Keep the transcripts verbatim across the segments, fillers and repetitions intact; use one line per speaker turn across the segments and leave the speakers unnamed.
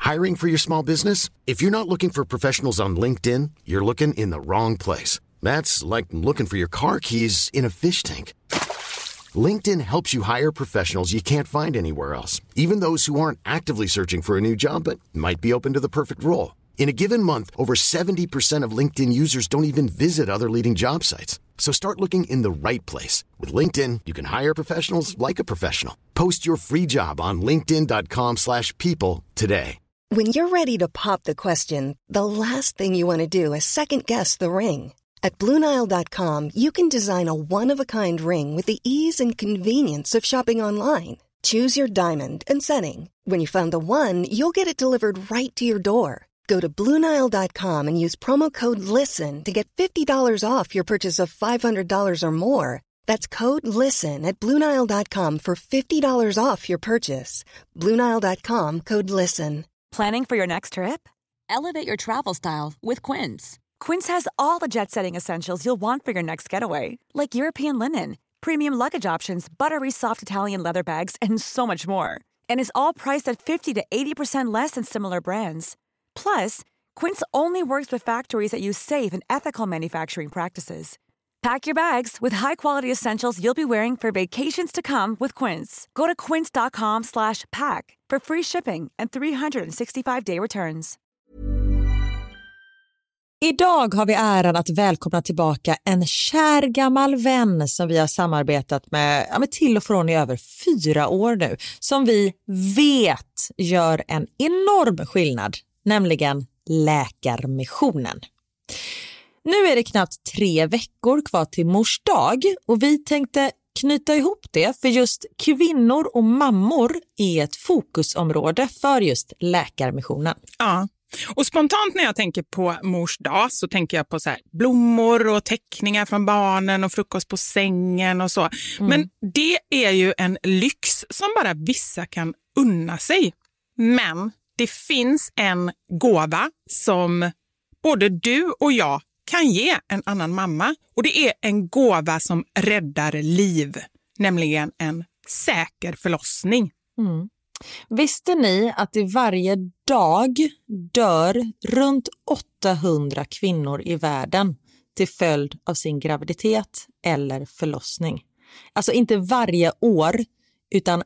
Hiring for your small business? If you're not looking for professionals on LinkedIn, you're looking in the wrong place. That's like looking for your car keys in a fish tank. LinkedIn helps you hire professionals you can't find anywhere else, even those who aren't actively searching for a new job but might be open to the perfect role. In a given month, over seventy percent of LinkedIn users don't even visit other leading job sites. So start looking in the right place. With LinkedIn, you can hire professionals like a professional. Post your free job on linkedin dot com slash people today.
When you're ready to pop the question, the last thing you want to do is second-guess the ring. At Blue Nile dot com, you can design a one-of-a-kind ring with the ease and convenience of shopping online. Choose your diamond and setting. When you find the one, you'll get it delivered right to your door. Go to Blue Nile dot com and use promo code LISTEN to get fifty dollars off your purchase of five hundred dollars or more. That's code LISTEN at Blue Nile dot com for fifty dollars off your purchase. Blue Nile dot com, code LISTEN.
Planning for your next trip? Elevate your travel style with Quince. Quince has all the jet-setting essentials you'll want for your next getaway, like European linen, premium luggage options, buttery soft Italian leather bags, and so much more. And is all priced at fifty to eighty percent less than similar brands. Plus, Quince only works with factories that use safe and ethical manufacturing practices. Pack your bags with high-quality essentials you'll be wearing for vacations to come with Quince. Go to quince dot com slash pack for free shipping and three sixty-five day returns.
Idag har vi äran att välkomna tillbaka en kär gammal vän som vi har samarbetat med, ja, med till och från i över fyra år nu. Som vi vet gör en enorm skillnad, nämligen Läkarmissionen. Nu är det knappt tre veckor kvar till mors dag och vi tänkte knyta ihop det, för just kvinnor och mammor är ett fokusområde för just Läkarmissionen.
Ja. Och spontant när jag tänker på mors dag så tänker jag på så här blommor och teckningar från barnen och frukost på sängen och så. Mm. Men det är ju en lyx som bara vissa kan unna sig. Men det finns en gåva som både du och jag kan ge en annan mamma. Och det är en gåva som räddar liv, nämligen en säker förlossning.
Mm. Visste ni att i varje dag dör runt åttahundra kvinnor i världen till följd av sin graviditet eller förlossning? Alltså inte varje år, utan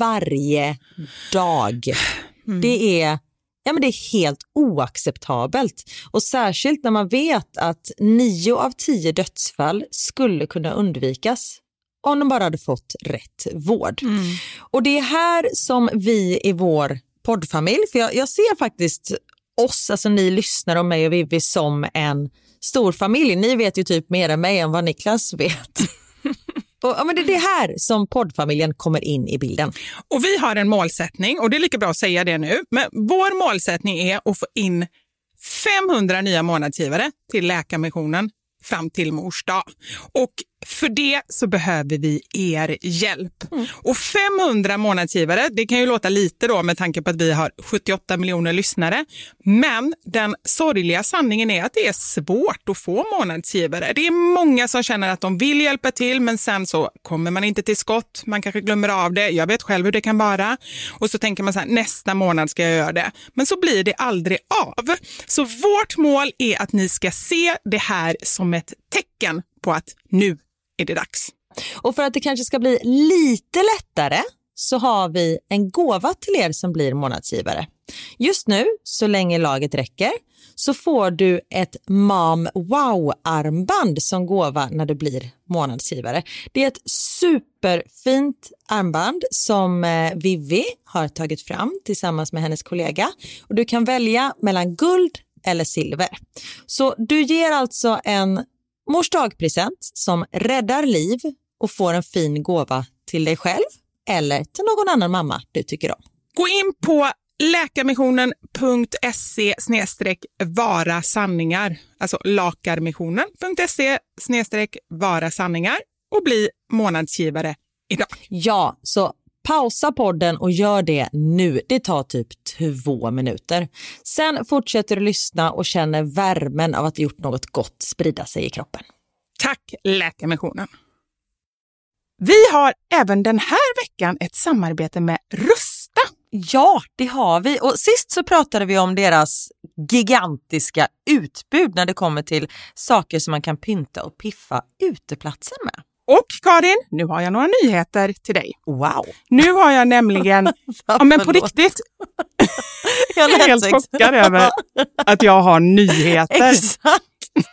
varje dag. Mm. Det är, ja, men det är helt oacceptabelt. Och särskilt när man vet att nio av tio dödsfall skulle kunna undvikas om de bara hade fått rätt vård. Mm. Och det är här som vi i vår poddfamilj, för jag, jag ser faktiskt oss, alltså ni lyssnar om mig och Vivi, som en stor familj. Ni vet ju typ mer än mig än vad Niklas vet. Och, ja, men det är det här som poddfamiljen kommer in i bilden.
Och vi har en målsättning, och det är lika bra att säga det nu. Men vår målsättning är att få in femhundra nya månadsgivare till Läkarmissionen fram till mors dag. Och för det så behöver vi er hjälp. Mm. Och femhundra månadsgivare, det kan ju låta lite då med tanke på att vi har sjuttioåtta miljoner lyssnare. Men den sorgliga sanningen är att det är svårt att få månadsgivare. Det är många som känner att de vill hjälpa till, men sen så kommer man inte till skott. Man kanske glömmer av det. Jag vet själv hur det kan vara. Och så tänker man så här, nästa månad ska jag göra det. Men så blir det aldrig av. Så vårt mål är att ni ska se det här som ett tecken på att nu är det dags.
Och för att det kanske ska bli lite lättare så har vi en gåva till er som blir månadsgivare. Just nu, så länge laget räcker, så får du ett Mom Wow-armband som gåva när du blir månadsgivare. Det är ett superfint armband som Vivi har tagit fram tillsammans med hennes kollega. Och du kan välja mellan guld eller silver. Så du ger alltså en mors dagpresent som räddar liv och får en fin gåva till dig själv eller till någon annan mamma du tycker om.
Gå in på läkarmissionen punkt se snedstreck vara sanningar, alltså lakarmissionen punkt se snedstreck vara sanningar och bli månadsgivare idag.
Ja, så pausa podden och gör det nu. Det tar typ två minuter. Sen fortsätter du lyssna och känner värmen av att ha gjort något gott sprida sig i kroppen.
Tack Läkarmissionen. Vi har även den här veckan ett samarbete med Rusta.
Ja, det har vi. Och sist så pratade vi om deras gigantiska utbud när det kommer till saker som man kan pynta och piffa uteplatser med.
Och Karin, nu har jag några nyheter till dig.
Wow.
Nu har jag nämligen, ja men på riktigt, jag är helt chockad över att jag har nyheter.
Exakt.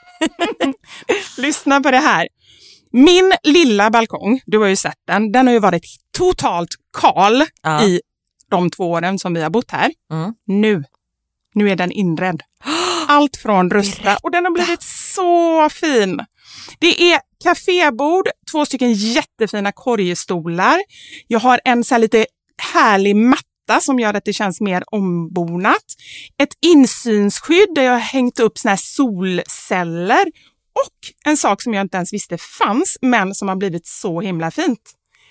Lyssna på det här. Min lilla balkong, du har ju sett den, den har ju varit totalt kal ja. i de två åren som vi har bott här. Mm. Nu, nu är den inredd. Allt från Rusta och den har blivit så fin. Det är kafébord, två stycken jättefina korgstolar. Jag har en så här lite härlig matta som gör att det känns mer ombonat. Ett insynsskydd där jag har hängt upp såna här solceller. Och en sak som jag inte ens visste fanns men som har blivit så himla fint.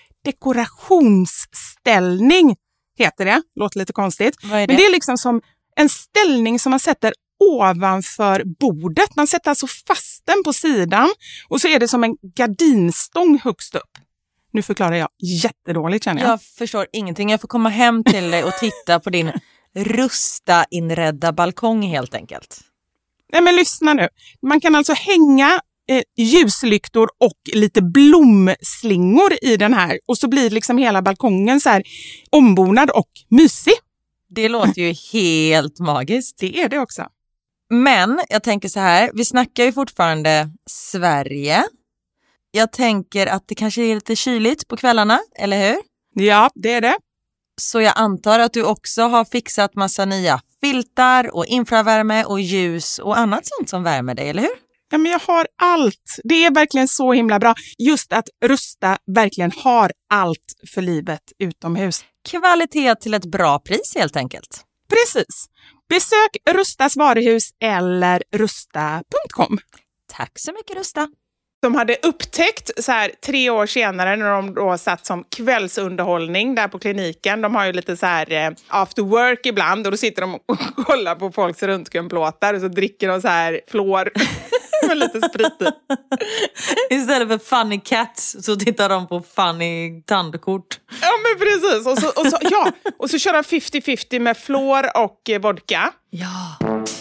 Dekorationsställning heter det. Låter lite konstigt.
Vad är det?
Men det är liksom som en ställning som man sätter ovanför bordet. Man sätter alltså fast den på sidan och så är det som en gardinstång högst upp. Nu förklarar jag jättedåligt känner jag.
Jag förstår ingenting. Jag får komma hem till dig och titta på din Rusta inredda balkong helt enkelt.
Nej men lyssna nu. Man kan alltså hänga eh, ljuslyktor och lite blomslingor i den här. Och så blir liksom hela balkongen så här ombonad och mysig.
Det låter ju helt magiskt.
Det är det också.
Men jag tänker så här, vi snackar ju fortfarande Sverige. Jag tänker att det kanske är lite kyligt på kvällarna, eller hur?
Ja, det är det.
Så jag antar att du också har fixat massa nya filtar och infravärme och ljus och annat sånt som värmer dig, eller hur?
Ja, men jag har allt. Det är verkligen så himla bra. Just att Rusta verkligen har allt för livet utomhus.
Kvalitet till ett bra pris helt enkelt.
Precis. Besök Rustas varuhus eller rusta punkt com.
Tack så mycket Rusta.
De hade upptäckt så här tre år senare när de då satt som kvällsunderhållning där på kliniken. De har ju lite så här eh, after work ibland och då sitter de och kollar på folks röntgenplåtar och så dricker de så här flår med lite sprit i.
Istället för funny cats så tittar de på funny tandkort.
Ja men precis. Och så, och så, ja. och så kör de femtio femtio med flår och eh, vodka.
Ja.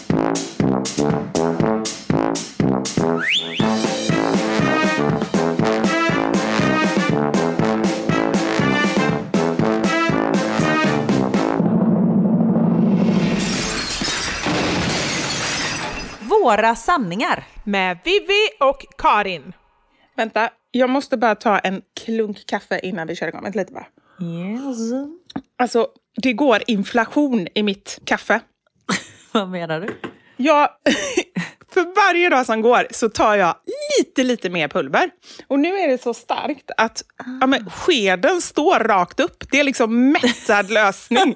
Våra sanningar.
Med Vivi och Karin. Vänta, jag måste bara ta en klunk kaffe innan vi kör igång. Vänta lite bara.
Yes.
Alltså, det går inflation i mitt kaffe.
Vad menar du?
Ja, för varje dag som går så tar jag lite, lite mer pulver. Och nu är det så starkt att ja, men, skeden står rakt upp. Det är liksom mättad lösning.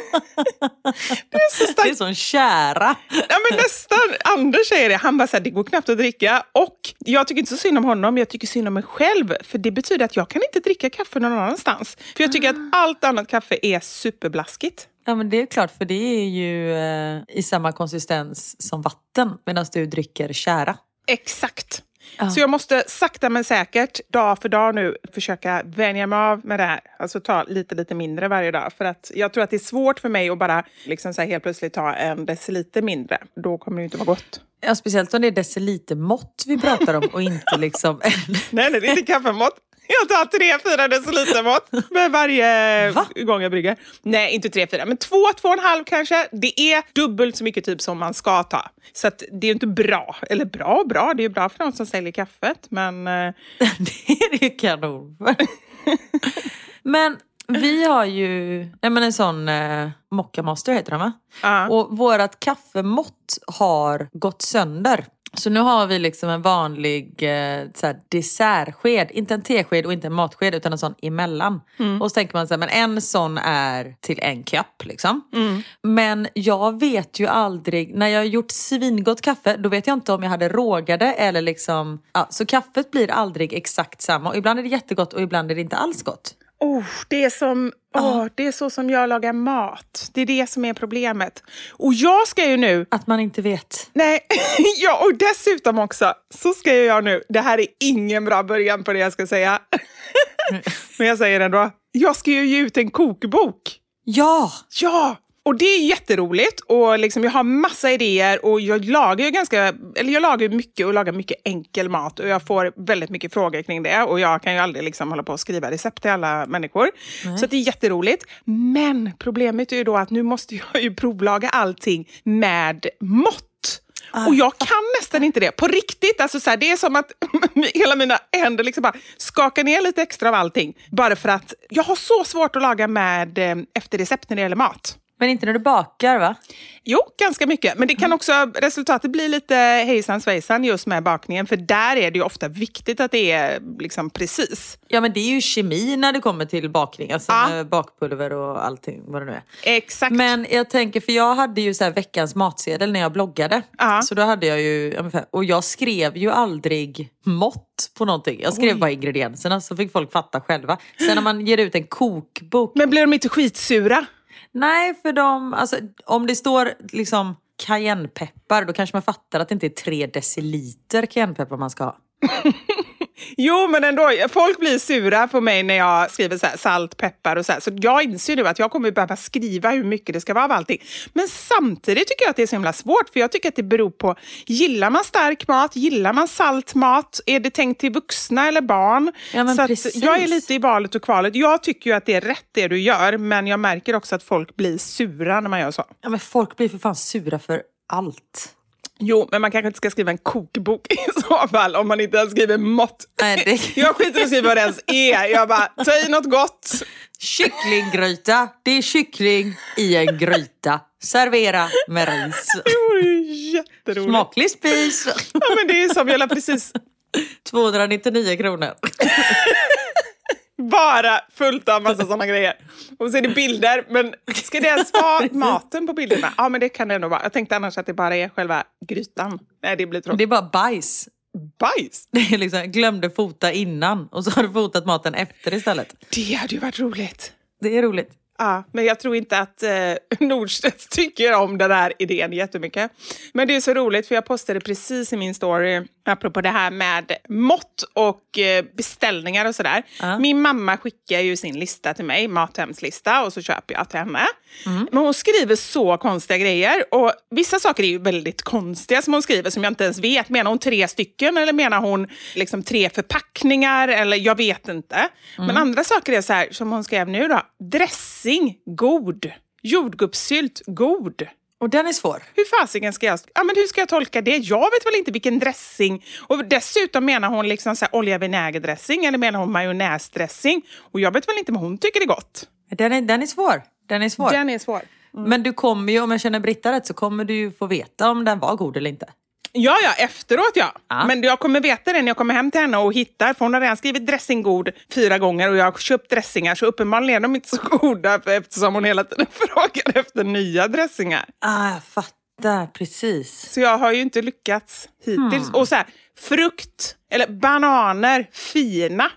Det är så starkt.
Det är sån kära.
Ja, men nästan. Anders säger det. Han bara så här, det går knappt att dricka. Och jag tycker inte så synd om honom. Jag tycker synd om mig själv. För det betyder att jag kan inte dricka kaffe någon annanstans. För jag tycker att allt annat kaffe är superblaskigt.
Ja men det är klart, för det är ju eh, i samma konsistens som vatten medan du dricker kära.
Exakt.
Ja.
Så jag måste sakta men säkert dag för dag nu försöka vänja mig av med det här. Alltså ta lite lite mindre varje dag. För att jag tror att det är svårt för mig att bara liksom så här helt plötsligt ta en deciliter mindre. Då kommer det inte vara gott.
Ja, speciellt om det är decilitermått vi pratar om och inte liksom...
nej, nej, det är inte kaffemått. Jag tar tre, fyra deciliter mått med varje Va? gång jag brygger. Nej, inte tre, fyra, men två, två och en halv kanske. Det är dubbelt så mycket typ som man ska ta. Så att det är inte bra. Eller bra, bra. Det är bra för de som säljer kaffet, men...
det är ju kanon. Men vi har ju nej men en sån eh, Mocca Master heter den va?
Uh.
Och vårat kaffemått har gått sönder. Så nu har vi liksom en vanlig eh, så här dessertsked. Inte en tesked och inte en matsked utan en sån emellan. Mm. Och så tänker man så här, men en sån är till en kopp liksom. Mm. Men jag vet ju aldrig, när jag har gjort svingott kaffe, då vet jag inte om jag hade rågade eller liksom, ja, så kaffet blir aldrig exakt samma. Och ibland är det jättegott och ibland är det inte alls gott.
Oh, det är som, oh, det är så som jag lagar mat. Det är det som är problemet. Och jag ska ju nu...
Att man inte vet.
Nej, ja, och dessutom också så ska jag nu... Det här är ingen bra början på det jag ska säga. Men jag säger ändå. Jag ska ju ge ut en kokbok.
Ja!
Ja! Och det är jätteroligt och liksom jag har massa idéer och jag lagar ju ganska, eller jag lagar mycket och lagar mycket enkel mat och jag får väldigt mycket frågor kring det och jag kan ju aldrig liksom hålla på och skriva recept till alla människor. Nej. Så det är jätteroligt. Men problemet är ju då att nu måste jag ju provlaga allting med mått. Och jag kan nästan inte det. På riktigt, alltså så här, det är som att hela mina händer liksom bara skakar ner lite extra av allting. Bara för att jag har så svårt att laga med eh, efter recept när det gäller mat.
Men inte när du bakar, va?
Jo, ganska mycket. Men det kan också, resultatet blir lite hejsan svejsan just med bakningen. För där är det ju ofta viktigt att det är liksom precis.
Ja, men det är ju kemi när det kommer till bakning. Alltså
ja.
med bakpulver och allting, vad det nu är.
Exakt.
Men jag tänker, för jag hade ju så här veckans matsedel när jag bloggade.
Ja. Så
då hade jag ju, och jag skrev ju aldrig mått på någonting. Jag skrev Oj. bara ingredienserna så fick folk fatta själva. Sen när man ger ut en kokbok.
Men blir de inte skitsura?
Nej, för de, alltså, om det står liksom cayennepeppar, då kanske man fattar att det inte är tre deciliter cayennepeppar man ska ha.
Jo, men ändå, folk blir sura på mig när jag skriver så här, salt, peppar och så här. Så jag inser nu att jag kommer behöva skriva hur mycket det ska vara av allting. Men samtidigt tycker jag att det är så himla svårt. För jag tycker att det beror på, gillar man stark mat? Gillar man salt mat? Är det tänkt till vuxna eller barn?
Ja, men
så
precis.
Att jag är lite i valet och kvalet. Jag tycker ju att det är rätt det du gör. Men jag märker också att folk blir sura när man gör så.
Ja, men folk blir för fan sura för allt.
Jo, men man kanske inte ska skriva en kokbok i så fall om man inte skriver mått.
Nej, det...
Jag skiter att skriva vad det ens är. Jag bara, ta i något gott.
Kycklinggryta. Det är kyckling i en gryta. Servera med ris.
Det vore ju jätteroligt.
Smaklig spis.
Ja, men det är som jag precis...
tvåhundranittionio kronor.
Bara fullt av massa sådana grejer. Och så är det bilder. Men ska det ens vara maten på bilderna? Ja, men det kan det ändå vara. Jag tänkte annars att det bara är själva grytan. Nej, det blir tråkigt.
Det är bara bajs.
Bajs?
Det är liksom, glömde fota innan. Och så har du fotat maten efter istället.
Det hade ju varit roligt.
Det är roligt.
Ja, men jag tror inte att eh, Nordstedt tycker om den här idén jättemycket. Men det är så roligt för jag postade precis i min story apropå det här med mått och eh, beställningar och sådär. Uh. Min mamma skickar ju sin lista till mig, Mathemslista, och så köper jag till henne. Mm. Men hon skriver så konstiga grejer och vissa saker är ju väldigt konstiga som hon skriver som jag inte ens vet. Menar hon tre stycken eller menar hon liksom tre förpackningar eller jag vet inte. Mm. Men andra saker är så här som hon skrev nu då. Dressing, god. Jordgubbssylt, god.
Och den är svår.
Hur fasiken ska jag... Ja, men hur ska jag tolka det? Jag vet väl inte vilken dressing. Och dessutom menar hon liksom så här olja vinägerdressing eller menar hon majonnäsdressing. Och jag vet väl inte om hon tycker det är gott.
Den är, den är svår. Den är svår.
Den är svår.
Mm. Men du kommer ju, om jag känner Britta rätt, så kommer du ju få veta om den var god eller inte.
Ja, ja, efteråt ja.
ja.
Men jag kommer veta det när jag kommer hem till henne och hittar. För hon har redan skrivit dressinggod fyra gånger och jag har köpt dressingar. Så uppenbarligen är de inte så goda eftersom hon hela tiden frågar efter nya dressingar.
Ah, jag fattar, precis.
Så jag har ju inte lyckats hittills. Hmm. Och så här, frukt eller bananer, fina.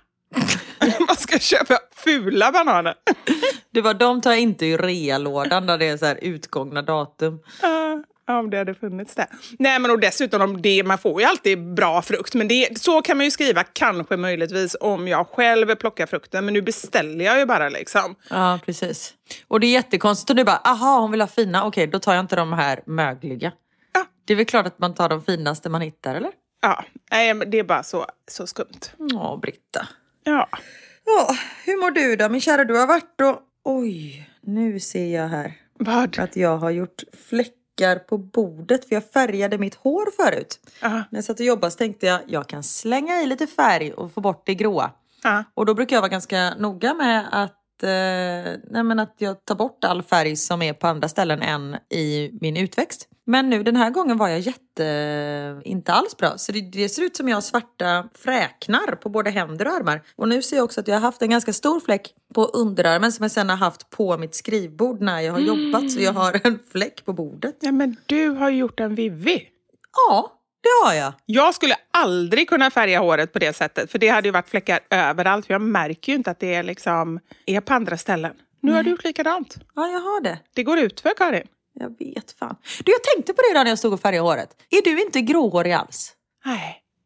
Man ska köpa fula bananer.
Det var, de tar inte i realådan där det är så här utgångna datum.
Uh. Ja, om det hade funnits där. Nej, men och dessutom om det, man får ju alltid bra frukt. Men det, så kan man ju skriva kanske möjligtvis om jag själv plockar frukten. Men nu beställer jag ju bara liksom.
Ja, precis. Och det är jättekonstigt. Och du bara, aha, hon vill ha fina. Okej, då tar jag inte de här mögliga.
Ja.
Det är väl klart att man tar de finaste man hittar, eller?
Ja, nej, det är bara så, så skumt.
Ja, Britta.
Ja.
Ja, hur mår du då? Min kära, du har varit och... Oj, nu ser jag här.
Vad?
Att jag har gjort fläck på bordet, för jag färgade mitt hår förut. Uh-huh. När jag satt och jobbade så tänkte jag, jag kan slänga i lite färg och få bort det gråa. Uh-huh. Och då brukar jag vara ganska noga med att, eh, nej men att jag tar bort all färg som är på andra ställen än i min utväxt. Men nu den här gången var jag jätte, inte alls bra. Så det, det ser ut som jag har svarta fräknar på både händer och armar. Och nu ser jag också att jag har haft en ganska stor fläck på underarmen som jag sedan har haft på mitt skrivbord när jag har mm. jobbat. Så jag har en fläck på bordet.
Ja, men du har gjort en Vivi.
Ja, det har jag.
Jag skulle aldrig kunna färga håret på det sättet. För det hade ju varit fläckar överallt. För jag märker ju inte att det är, liksom, är på andra ställen. Nu mm. har du gjort likadant.
Ja, jag har det.
Det går ut för Karin.
Jag vet fan. Du, jag tänkte på det när jag stod och färgade håret. Är du inte gråhårig alls?
Nej.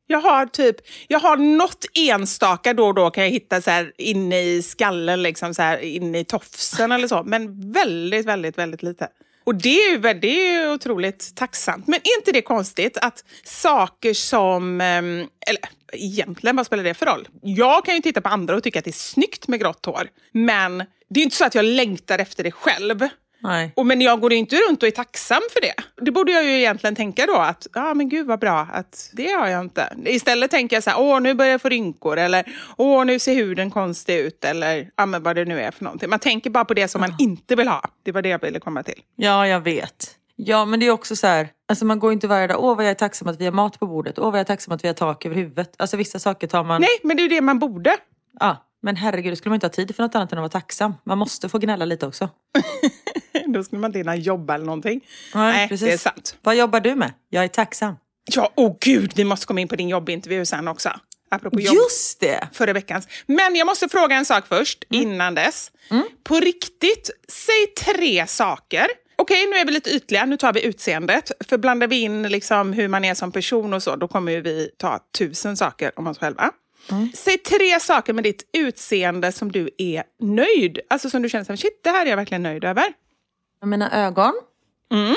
Jag har typ, jag har något enstaka då och då kan jag hitta så här inne i skallen, liksom så här inne i tofsen eller så. Men väldigt, väldigt, väldigt lite. Och det är ju det är ju otroligt tacksamt. Men är inte det konstigt att saker som, eller egentligen, vad spelar det för roll? Jag kan ju titta på andra och tycka att det är snyggt med grått hår. Men det är ju inte så att jag längtar efter det själv.
Nej.
Och men jag går ju inte runt och är tacksam för det. Det borde jag ju egentligen tänka då att, ja ah, men gud vad bra att det har jag inte. Istället tänker jag så här, åh nu börjar jag få rynkor eller åh nu ser huden konstig ut eller ja men vad det nu är för någonting. Man tänker bara på det som man oh. inte vill ha. Det var det jag ville komma till.
Ja, jag vet. Ja, men det är också så här, alltså man går inte varje dag, åh vad jag är tacksam att vi har mat på bordet, åh vad jag är tacksam att vi har tak över huvudet. Alltså vissa saker tar man...
Nej, men det är ju det man borde.
Ja, men herregud, då skulle man inte ha tid för något annat än att vara tacksam. Man måste få gnälla lite också.
Då skulle man inte hinna jobba eller någonting.
Nej,
Nej,
precis.
Det är sant.
Vad jobbar du med? Jag är tacksam.
Ja, åh gud, vi måste komma in på din jobbintervju sen också. Apropå jobb.
Just det!
Förra veckans. Men jag måste fråga en sak först, mm. innan dess. Mm. På riktigt, säg tre saker. Okej, nu är vi lite ytliga. Nu tar vi utseendet. För blandar vi in liksom hur man är som person och så, då kommer vi ta tusen saker om oss själva. Mm. Säg tre saker med ditt utseende som du är nöjd. Alltså som du känner som, shit, det här är jag verkligen nöjd över.
Mina ögon.
Mm.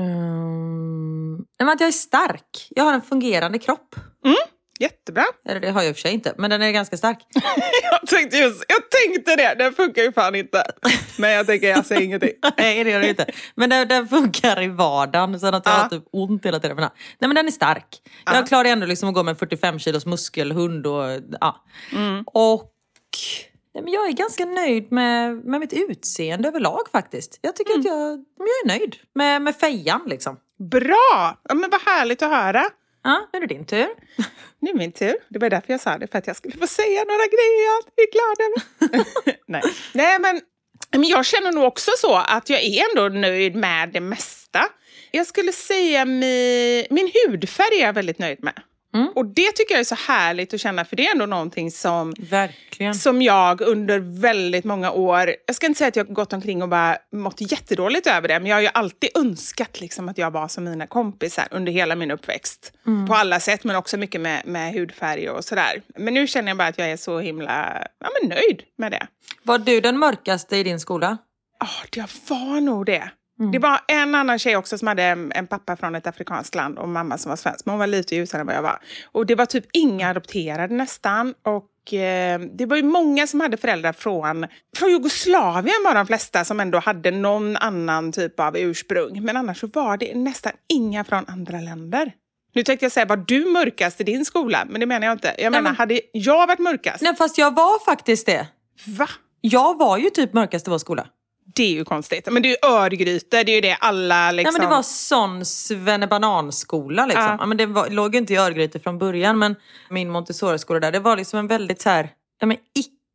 Um, men att jag är stark. Jag har en fungerande kropp.
Mm. Jättebra.
Eller det har jag i och för sig inte, men den är ganska stark.
jag, tänkte just, jag tänkte det, den funkar ju fan inte. Men jag tänker, jag säger ingenting.
Nej, det gör det inte. Men den, den funkar i vardagen, så att jag
ja.
har typ ont hela tiden. Nej, men den är stark. Ja. Jag klarar ändå liksom att gå med en fyrtiofem kilos muskelhund. Och, ja.
Mm.
och nej, men jag är ganska nöjd med, med mitt utseende överlag faktiskt. Jag tycker mm. att jag, jag är nöjd med, med fejan liksom.
Bra! Ja, men vad härligt att höra.
Ja, nu är det din tur.
Nu är min tur. Det var därför jag sa det. För att jag skulle få säga några grejer jag är glad över. Nej. Nej, men, men jag känner nog också så att jag är ändå nöjd med det mesta. Jag skulle säga mi, min hudfärg är jag väldigt nöjd med. Mm. Och det tycker jag är så härligt att känna. För det är ändå någonting som,
Verkligen.
som jag under väldigt många år... Jag ska inte säga att jag har gått omkring och bara mått jättedåligt över det. Men jag har ju alltid önskat liksom, att jag var som mina kompisar under hela min uppväxt. Mm. På alla sätt, men också mycket med, med hudfärg och sådär. Men nu känner jag bara att jag är så himla ja, men nöjd med det.
Var du den mörkaste i din skola?
Ja, oh, det var nog det. Mm. Det var en annan tjej också som hade en, en pappa från ett afrikanskt land och mamma som var svensk. Men hon var lite ljusare än vad jag var. Och det var typ inga adopterade nästan. Och eh, det var ju många som hade föräldrar från, från Jugoslavien var de flesta som ändå hade någon annan typ av ursprung. Men annars så var det nästan inga från andra länder. Nu tänkte jag säga, var du mörkast i din skola? Men det menar jag inte. Jag
nej,
menar,
men...
hade jag varit mörkast?
Nej, fast jag var faktiskt det.
Va?
Jag var ju typ mörkast i vår skola.
Det är ju konstigt. Men det är ju Örgryte, det är ju det alla liksom...
Nej, men det var sån svennebananskola liksom. Ja. Ja, men det var, låg ju inte i Örgryte från början, men min Montessori-skola där, det var liksom en väldigt så här, ja, men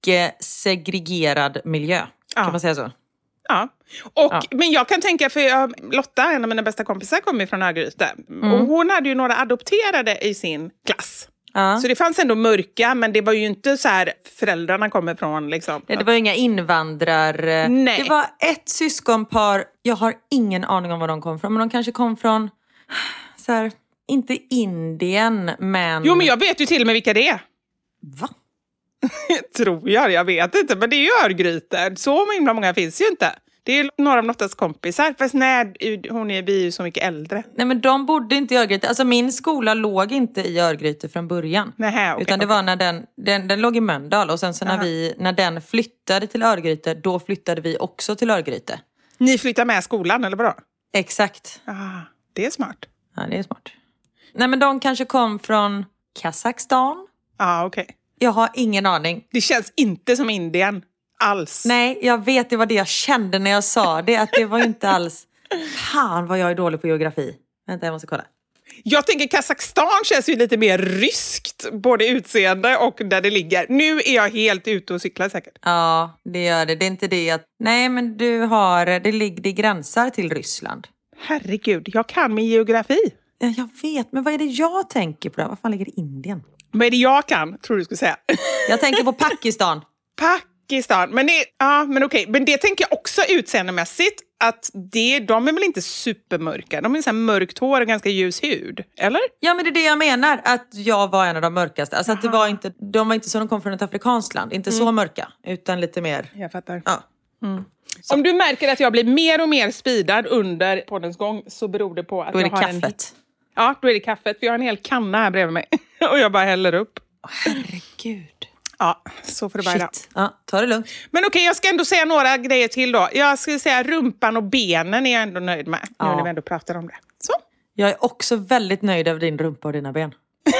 icke-segregerad miljö. Ja. Kan man säga så?
Ja. Och, ja. Men jag kan tänka, för jag, Lotta, en av mina bästa kompisar, kommer från Örgryte. Mm. Och hon hade ju några adopterade i sin klass. Ja. Så det fanns ändå mörka, men det var ju inte så här föräldrarna kommer från liksom.
Nej, det var ju inga invandrare.
Nej.
Det var ett syskonpar, jag har ingen aning om var de kom från, men de kanske kom från så här, inte Indien, men...
Jo, men jag vet ju till och med vilka det är.
Va?
Tror jag, jag vet inte, men det är ju Örgryte. Så himla många finns ju inte. Det är några av Lottas kompisar. Fast nej, hon är, vi är ju så mycket äldre.
Nej, men de bodde inte i Örgryte. Alltså min skola låg inte i Örgryte från början.
Nähä, okay,
utan det
okay.
var när den, den, den låg i Mölndal. Och sen så när, vi, när den flyttade till Örgryte, då flyttade vi också till Örgryte.
Ni flyttade med skolan, eller vadå?
Exakt.
Ah, det är smart.
Ja, det är smart. Nej, men de kanske kom från Kazakstan.
Ja, ah, okej. Okay.
Jag har ingen aning.
Det känns inte som Indien. Alls.
Nej, jag vet, det var det jag kände när jag sa det. Att det var inte alls... Fan vad jag är dålig på geografi. Vänta, jag måste kolla.
Jag tänker Kazakstan känns ju lite mer ryskt. Både utseende och där det ligger. Nu är jag helt ute och cyklar säkert.
Ja, det gör det. Det är inte det att... Nej, men du har... Det ligger det gränsar till Ryssland.
Herregud, jag kan min geografi.
Ja, jag vet. Men vad är det jag tänker på? Vad fan ligger i Indien?
Vad är det jag kan, tror du skulle säga?
Jag tänker på Pakistan.
Pakistan. Men, det, ja, men okej. Men det tänker jag också utseendemässigt. att det, de är väl inte supermörka. De är så här mörkt hår och ganska ljus hud, eller?
Ja, men det är det jag menar. Att jag var en av de mörkaste. Alltså att det var inte, de var inte så, de kom från ett afrikanskt land. Inte mm. så mörka, utan lite mer...
Jag fattar.
Ja.
Mm. Om du märker att jag blir mer och mer speedad under poddens gång, så beror det på att
då är
jag
det
har
kaffet.
En... Ja, då är det kaffet. För jag har en hel kanna här bredvid mig. Och jag bara häller upp.
Oh, herregud.
Ja, så får det bara idag.
Ja, ta det lugnt.
Men okej, jag ska ändå säga några grejer till då. Jag skulle säga rumpan och benen är jag ändå nöjd med. Ja. Nu när vi ändå pratar om det. Så.
Jag är också väldigt nöjd över din rumpa och dina ben.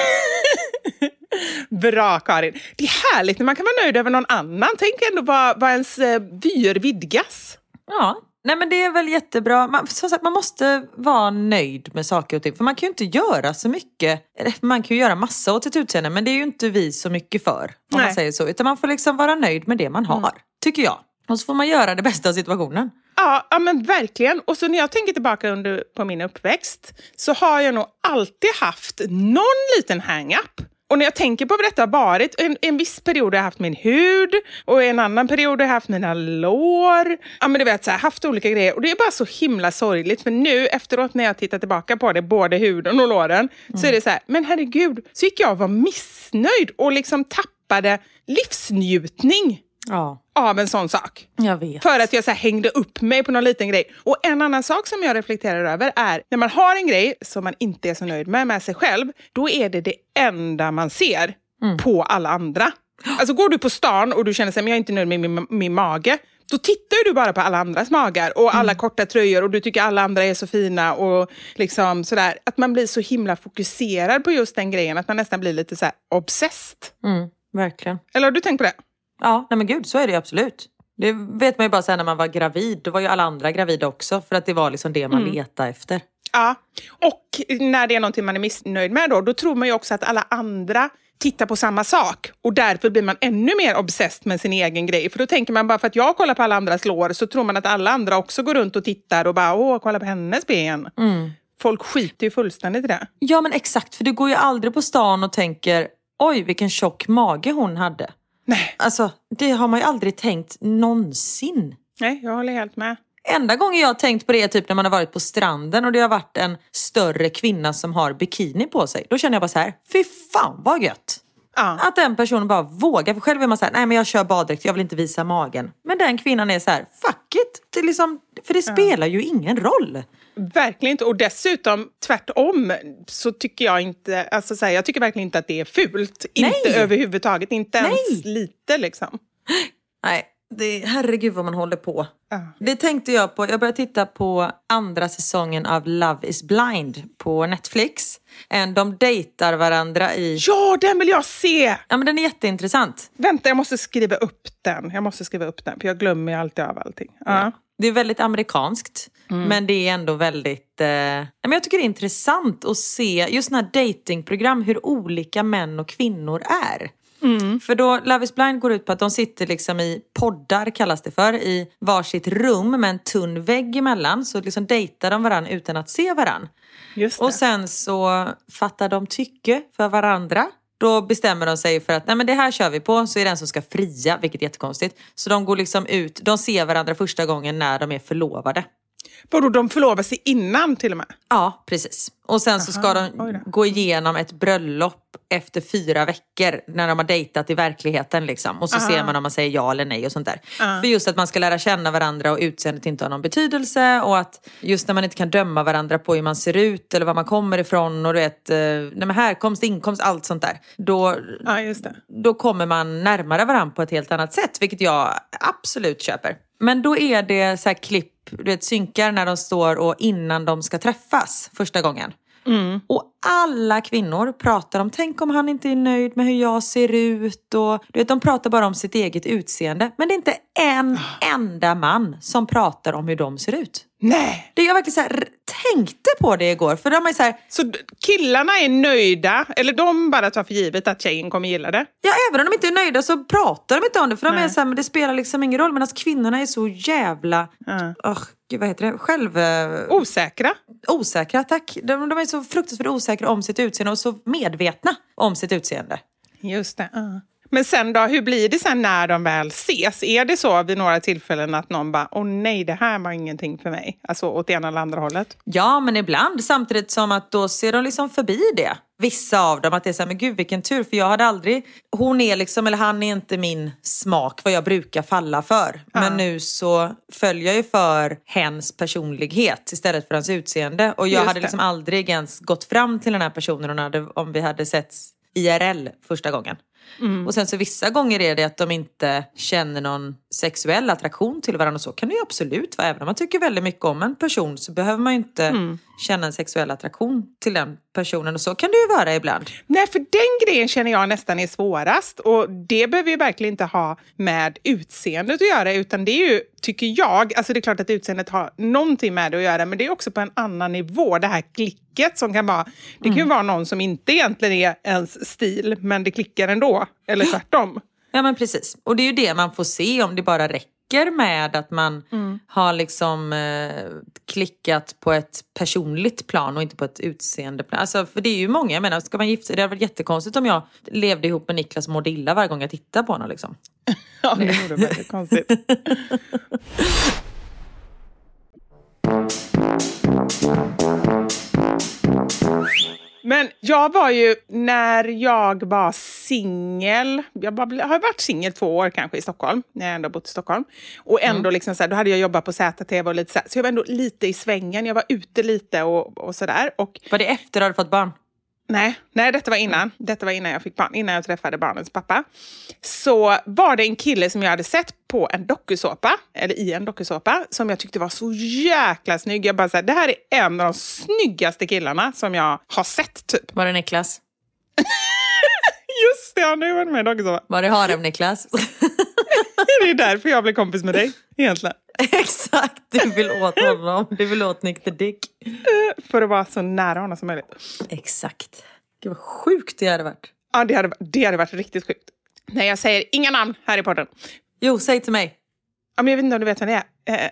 Bra, Karin. Det är härligt när man kan vara nöjd över någon annan. Tänk ändå vad, vad ens eh, vyer vidgas.
Ja, nej men det är väl jättebra. Man, som sagt, man måste vara nöjd med saker och ting. För man kan ju inte göra så mycket. Man kan ju göra massa åt sitt utseende. Men det är ju inte vi så mycket för. Om nej. Man säger så. Utan man får liksom vara nöjd med det man har. Mm. Tycker jag. Och så får man göra det bästa av situationen.
Ja, ja, men verkligen. Och så när jag tänker tillbaka under, på min uppväxt. Så har jag nog alltid haft någon liten hang-up. Och när jag tänker på vad detta har varit, en, en viss period har jag haft min hud och en annan period har jag haft mina lår. Ja, men du vet, så här, haft olika grejer. Och det är bara så himla sorgligt, för nu efteråt när jag tittar tillbaka på det, både huden och låren, mm. så är det så här, men herregud, så gick jag och var missnöjd och liksom tappade livsnjutning. Ja. Av en sån sak.
Jag vet.
För att jag så här hängde upp mig på någon liten grej. Och en annan sak som jag reflekterar över är, när man har en grej som man inte är så nöjd med, med sig själv, då är det det enda man ser mm. på alla andra. Alltså går du på stan och du känner sig, men jag är inte nöjd med min, min mage, då tittar du bara på alla andras magar och alla mm. korta tröjor och du tycker alla andra är så fina och liksom sådär. Att man blir så himla fokuserad på just den grejen att man nästan blir lite så här obsessed.
Mm, verkligen.
Eller har du tänkt på det?
Ja, nej men gud, så är det absolut. Det vet man ju bara sen när man var gravid. Då var ju alla andra gravida också. För att det var liksom det man mm. letade efter.
Ja, och när det är någonting man är missnöjd med då, då tror man ju också att alla andra tittar på samma sak. Och därför blir man ännu mer obsessed med sin egen grej. För då tänker man bara, för att jag kollar på alla andras lår, så tror man att alla andra också går runt och tittar och bara, åh, kolla på hennes ben. Mm. Folk skiter ju fullständigt i det.
Ja, men exakt. För du går ju aldrig på stan och tänker, oj, vilken tjock mage hon hade.
Nej.
Alltså, det har man ju aldrig tänkt någonsin.
Nej, jag håller helt med.
Enda gången jag har tänkt på det är typ när man har varit på stranden och det har varit en större kvinna som har bikini på sig. Då känner jag bara så här, fy fan vad gött. Ja. Att den personen bara vågar. För själv är man så här, nej men jag kör baddräkt, jag vill inte visa magen. Men den kvinnan är så här, fuck it. Det är liksom, för det spelar ja. ju ingen roll.
Verkligen inte. Och dessutom, tvärtom, så tycker jag inte, alltså så här, jag tycker verkligen inte att det är fult. Nej. Inte överhuvudtaget, inte ens nej. lite liksom.
Nej, det, herregud vad man håller på. Ja. Det tänkte jag på, jag började titta på andra säsongen av Love is blind på Netflix. De dejtar varandra i...
Ja, den vill jag se!
Ja, men den är jätteintressant.
Vänta, jag måste skriva upp den. Jag måste skriva upp den, för jag glömmer ju alltid av allting. Ja.
Ja. Det är väldigt amerikanskt. Mm. Men det är ändå väldigt... Eh... Men jag tycker det är intressant att se just sådana här datingprogram, hur olika män och kvinnor är. Mm. För då Love is blind går ut på att de sitter liksom i poddar, kallas det för, i varsitt rum med en tunn vägg emellan. Så liksom dejtar de varann utan att se varann.
Just det.
Och sen så fattar de tycke för varandra. Då bestämmer de sig för att nej men det här kör vi på, så är det den som ska fria, vilket är jättekonstigt. Så de går liksom ut, de ser varandra första gången när de är förlovade.
Vadå, de förlovar sig innan till och med?
Ja, precis. Och sen Aha, så ska de gå igenom ett bröllop efter fyra veckor när de har dejtat i verkligheten liksom. Och så Aha. ser man om man säger ja eller nej och sånt där. Aha. För just att man ska lära känna varandra och utseendet inte har någon betydelse. Och att just när man inte kan döma varandra på hur man ser ut eller var man kommer ifrån och du vet, nej men härkomst, inkomst, allt sånt där. Då,
ja, just det.
Då kommer man närmare varandra på ett helt annat sätt, vilket jag absolut köper. Men då är det så här klipp, du vet, synkar när de står och innan de ska träffas första gången. Mm. Och alla kvinnor pratar om, tänk om han inte är nöjd med hur jag ser ut. Och, du vet, de pratar bara om sitt eget utseende. Men det är inte en enda man som pratar om hur de ser ut.
Nej.
Det jag verkligen så här, tänkte på det igår. För de är så här,
så killarna är nöjda, eller de bara tar för givet att tjejen kommer gilla det?
Ja, även om de inte är nöjda så pratar de inte om det. För de Nej. är så här, men det spelar liksom ingen roll. Medan kvinnorna är så jävla... Ja. Oh, gud, vad heter det? Själv...
Osäkra.
Osäkra, tack. De, de är så fruktansvärt osäkra om sitt utseende och så medvetna om sitt utseende.
Just det. Uh. Men sen då, hur blir det sen när de väl ses? Är det så vid några tillfällen att någon bara, åh nej, det här var ingenting för mig? Alltså åt ena eller andra hållet?
Ja, men ibland samtidigt som att då ser de liksom förbi det. Vissa av dem, att det är så här, men gud vilken tur, för jag hade aldrig, hon är liksom, eller han är inte min smak, vad jag brukar falla för. Ja. Men nu så följer jag ju för hens personlighet istället för hans utseende. Och jag
Just
hade
det.
liksom aldrig ens gått fram till den här personen om, hade, om vi hade setts I R L första gången. Mm. Och sen så vissa gånger är det att de inte känner någon sexuell attraktion till varandra, och så kan det ju absolut vara. Även om man tycker väldigt mycket om en person så behöver man ju inte mm. känna en sexuell attraktion till den personen, och så kan det ju vara ibland.
Nej, för den grejen känner jag nästan är svårast, och det behöver ju verkligen inte ha med utseendet att göra, utan det är ju, tycker jag, alltså det är klart att utseendet har någonting med det att göra, men det är också på en annan nivå, det här klicket som kan vara, det kan ju mm. vara någon som inte egentligen är ens stil, men det klickar ändå, eller tvärtom.
Ja, men precis. Och det är ju det man får se, om det bara räcker med att man mm. har liksom eh, klickat på ett personligt plan och inte på ett utseendeplan. Alltså, för det är ju många, jag menar, ska man gifta sig? Det hade varit jättekonstigt om jag levde ihop med Niklas och mådde illa varje gång jag tittar på honom liksom.
Ja, det vore väldigt konstigt. Men jag var ju, när jag var singel, jag bara, har varit singel två år kanske i Stockholm, när jag ändå bott i Stockholm. Och ändå mm. liksom så här, då hade jag jobbat på Z T V och lite så här, så jag var ändå lite i svängen, jag var ute lite och, och sådär. Och
var det efter att du fått barn?
Nej, nej, detta var innan. Detta var innan jag fick barn, innan jag träffade barnens pappa. Så var det en kille som jag hade sett på en dokusåpa, eller i en dokusåpa, som jag tyckte var så jäkla snygg. Jag bara så här, det här är en av de snyggaste killarna som jag har sett typ.
Var det Niklas?
Just det, han har ju varit med i dokusåpa.
Var det Harem Niklas?
Det är därför jag blev kompis med dig, egentligen.
Exakt, du vill åt honom. Du vill åt Nick the Dick.
För att vara så nära honom som möjligt.
Exakt. Det var sjukt det hade varit.
Ja, det hade, det hade varit riktigt sjukt. Nej, jag säger inga namn här i podden.
Jo, säg till mig.
Ja, men jag vet inte om du vet vem det är. Eh,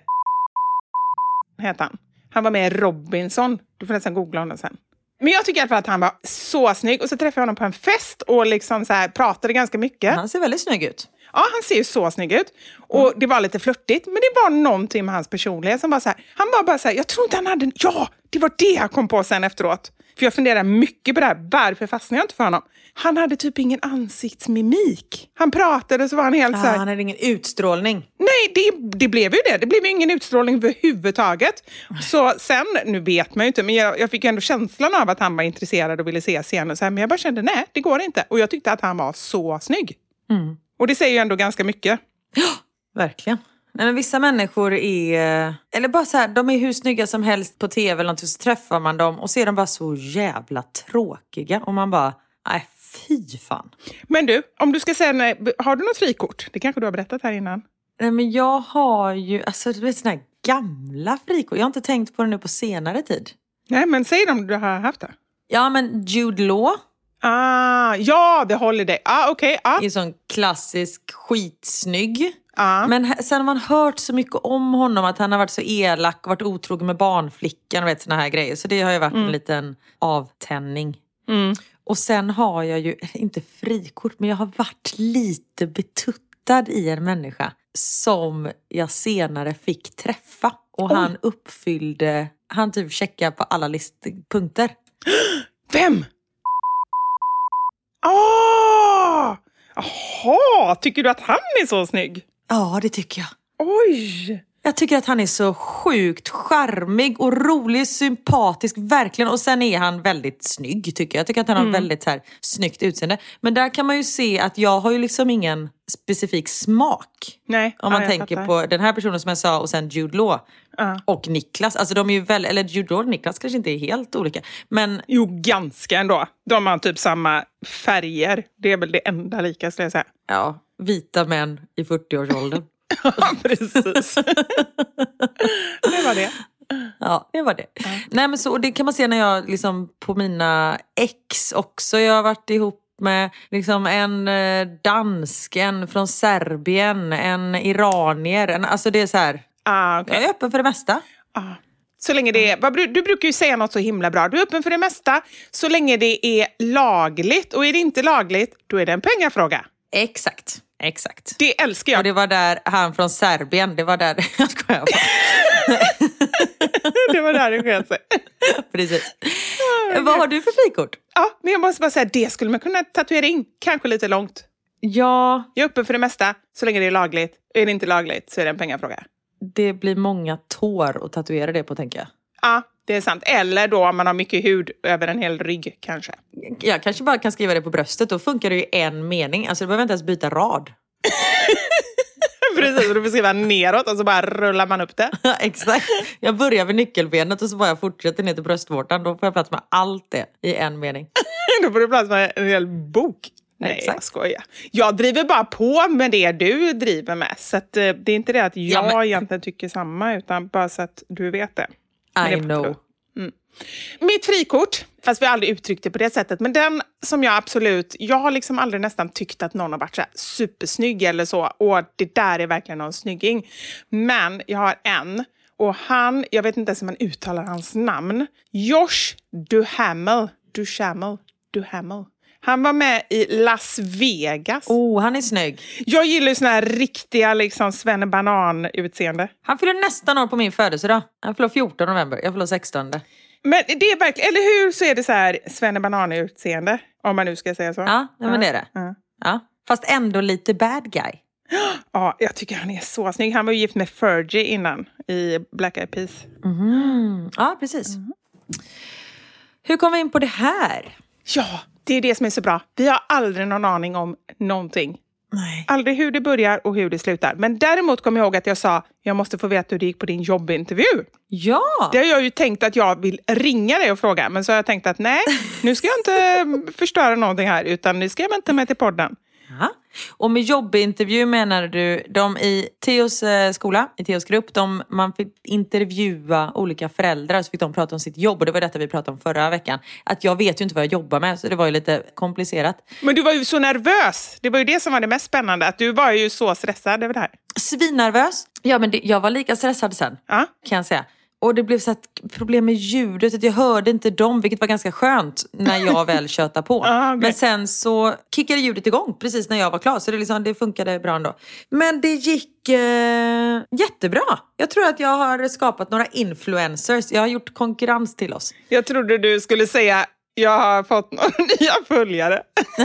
heter han. Han var med i Robinson. Du får nästan googla honom sen. Men jag tycker i alla fall att han var så snygg. Och så träffade jag honom på en fest och liksom så här pratade ganska mycket.
Han ser väldigt snygg ut.
Ja, han ser ju så snygg ut. Och det var lite flörtigt. Men det var någonting med hans personlighet som var så här. Han var bara så här, jag tror inte han hade... Ja, det var det jag kom på sen efteråt. För jag funderade mycket på det här. Varför fastnade jag inte för honom? Han hade typ ingen ansiktsmimik. Han pratade så var han helt
ah,
så här...
Han hade ingen utstrålning.
Nej, det, det blev ju det. Det blev ju ingen utstrålning överhuvudtaget. Så sen, nu vet man ju inte, men jag, jag fick ändå känslan av att han var intresserad och ville se scenen. Så här, men jag bara kände, nej, det går inte. Och jag tyckte att han var så snygg. Mm. Och det säger ju ändå ganska mycket.
Ja, verkligen. Nej, men vissa människor är... Eller bara så här, de är hur snygga som helst på tv eller någonting, så träffar man dem och så är de bara så jävla tråkiga. Och man bara, nej, fy fan.
Men du, om du ska säga, nej, har du något frikort? Det kanske du har berättat här innan.
Nej, men jag har ju, alltså du vet, såna här gamla frikort. Jag har inte tänkt på det nu på senare tid.
Nej, men säg dem du har haft det.
Ja, men Jude Law.
Ah, ja, The Holiday. Ah, okej. Okay, ah.
Det är sån klassisk skitsnygg.
Ah.
Men sen har man hört så mycket om honom, att han har varit så elak och varit otrogen med barnflickan och vet såna här grejer. Så det har ju varit mm. en liten avtändning.
Mm.
Och sen har jag ju, inte frikort, men jag har varit lite betuttad i en människa som jag senare fick träffa. Och Oj. han uppfyllde, han typ checkar på alla listpunkter.
Vem? Åh! Jaha, tycker du att han är så snygg?
Ja, det tycker jag.
Oj!
Jag tycker att han är så sjukt charmig och rolig, sympatisk, verkligen. Och sen är han väldigt snygg, tycker jag. Jag tycker att han har mm. väldigt så här, snyggt utseende. Men där kan man ju se att jag har ju liksom ingen specifik smak.
Nej.
Om man
ja,
tänker
fattar.
på den här personen som jag sa och sen Jude Law.
Uh.
Och Niklas. Alltså de är ju väldigt, eller Jude Law och Niklas kanske inte är helt olika. Men...
Jo, ganska ändå. De har typ samma färger. Det är väl det enda lika, skulle jag säga.
Ja, vita män i fyrtioårsåldern.
Ja, precis. Det var det.
Ja, det var det. Ja. Nej, men så, och det kan man se när jag liksom på mina ex också. Jag har varit ihop med liksom en dansk, en från Serbien, en iranier. En, alltså det är så här,
ah, okay.
Jag är öppen för det mesta.
Ah. Så länge det är, du brukar ju säga något så himla bra. Du är öppen för det mesta så länge det är lagligt. Och är det inte lagligt, då är det en pengafråga.
Exakt, exakt.
Det älskar jag.
Och det var där han från Serbien, det var där, jag skojar bara.
Det var där det skedde sig.
Precis. Vad har du för frikort?
Ja, men jag måste bara säga, det skulle man kunna tatuera in. Kanske lite långt.
Ja.
Jag är uppe för det mesta, så länge det är lagligt. Är det inte lagligt så är det en pengafråga.
Det blir många tår att tatuera det på, tänker jag.
Ja, det är sant. Eller då om man har mycket hud över en hel rygg, kanske.
Jag kanske bara kan skriva det på bröstet, då funkar det ju en mening. Alltså, du behöver inte ens byta rad.
Precis, du får skriva neråt och så bara rullar man upp det.
Exakt. Jag börjar vid nyckelbenet och så bara jag fortsätter ner till bröstvårtan. Då får jag plats med allt det i en mening.
Då får du plats med en hel bok. Nej,
Exakt.
jag skojar. Jag driver bara på med det du driver med. Så att, eh, det är inte det att jag
Ja, men...
egentligen tycker samma, utan bara så att du vet det. Men
I
det
know.
Mm. Mitt frikort, fast vi har aldrig uttryckt det på det sättet, men den som jag absolut, jag har liksom aldrig nästan tyckt att någon har varit så här supersnygg eller så, och det där är verkligen någon snygging. Men jag har en, och han, jag vet inte ens om man uttalar hans namn, Josh Duhamel, Duhamel, Duhamel. Han var med i Las Vegas.
Oh, han är snygg.
Jag gillar ju såna här riktiga liksom svennebanan-utseende.
Han fyller nästan år på min födelsedag. Han fyller fjortonde november, jag fyller sextonde.
Men det är verkligen, eller hur, så är det så här svennebanan-utseende, om man nu ska säga så.
Ja, ja men det är det.
Ja.
Ja. Fast ändå lite bad guy.
Ja, jag tycker han är så snygg. Han var ju gift med Fergie innan i Black Eyed Peas.
Mm. Ja, precis. Mm. Hur kom vi in på det här?
Ja, det är det som är så bra. Vi har aldrig någon aning om någonting.
Nej.
Aldrig hur det börjar och hur det slutar. Men däremot kommer jag ihåg att jag sa, jag måste få veta hur det gick på din jobbintervju.
Ja!
Det har jag ju tänkt att jag vill ringa dig och fråga. Men så har jag tänkt att nej, nu ska jag inte förstöra någonting här. Utan nu ska jag vänta med till podden.
Aha. Och med jobbintervju menar du de i Theos eh, skola, i Theos grupp, de, man fick intervjua olika föräldrar så fick de prata om sitt jobb, och det var detta vi pratade om förra veckan. Att jag vet ju inte vad jag jobbar med, så det var ju lite komplicerat.
Men du var ju så nervös. Det var ju det som var det mest spännande, att du var ju så stressad över det här.
Svinnervös. Ja, men det, jag var lika stressad sen,
ja.
kan jag säga. Och det blev så att problem med ljudet, att jag hörde inte dem, vilket var ganska skönt när jag väl tjötade på.
ah, okay.
Men sen så kickade ljudet igång precis när jag var klar, så det, liksom, det funkade bra ändå. Men det gick eh, jättebra. Jag tror att jag har skapat några influencers. Jag har gjort konkurrens till oss.
Jag trodde du skulle säga, jag har fått några nya följare.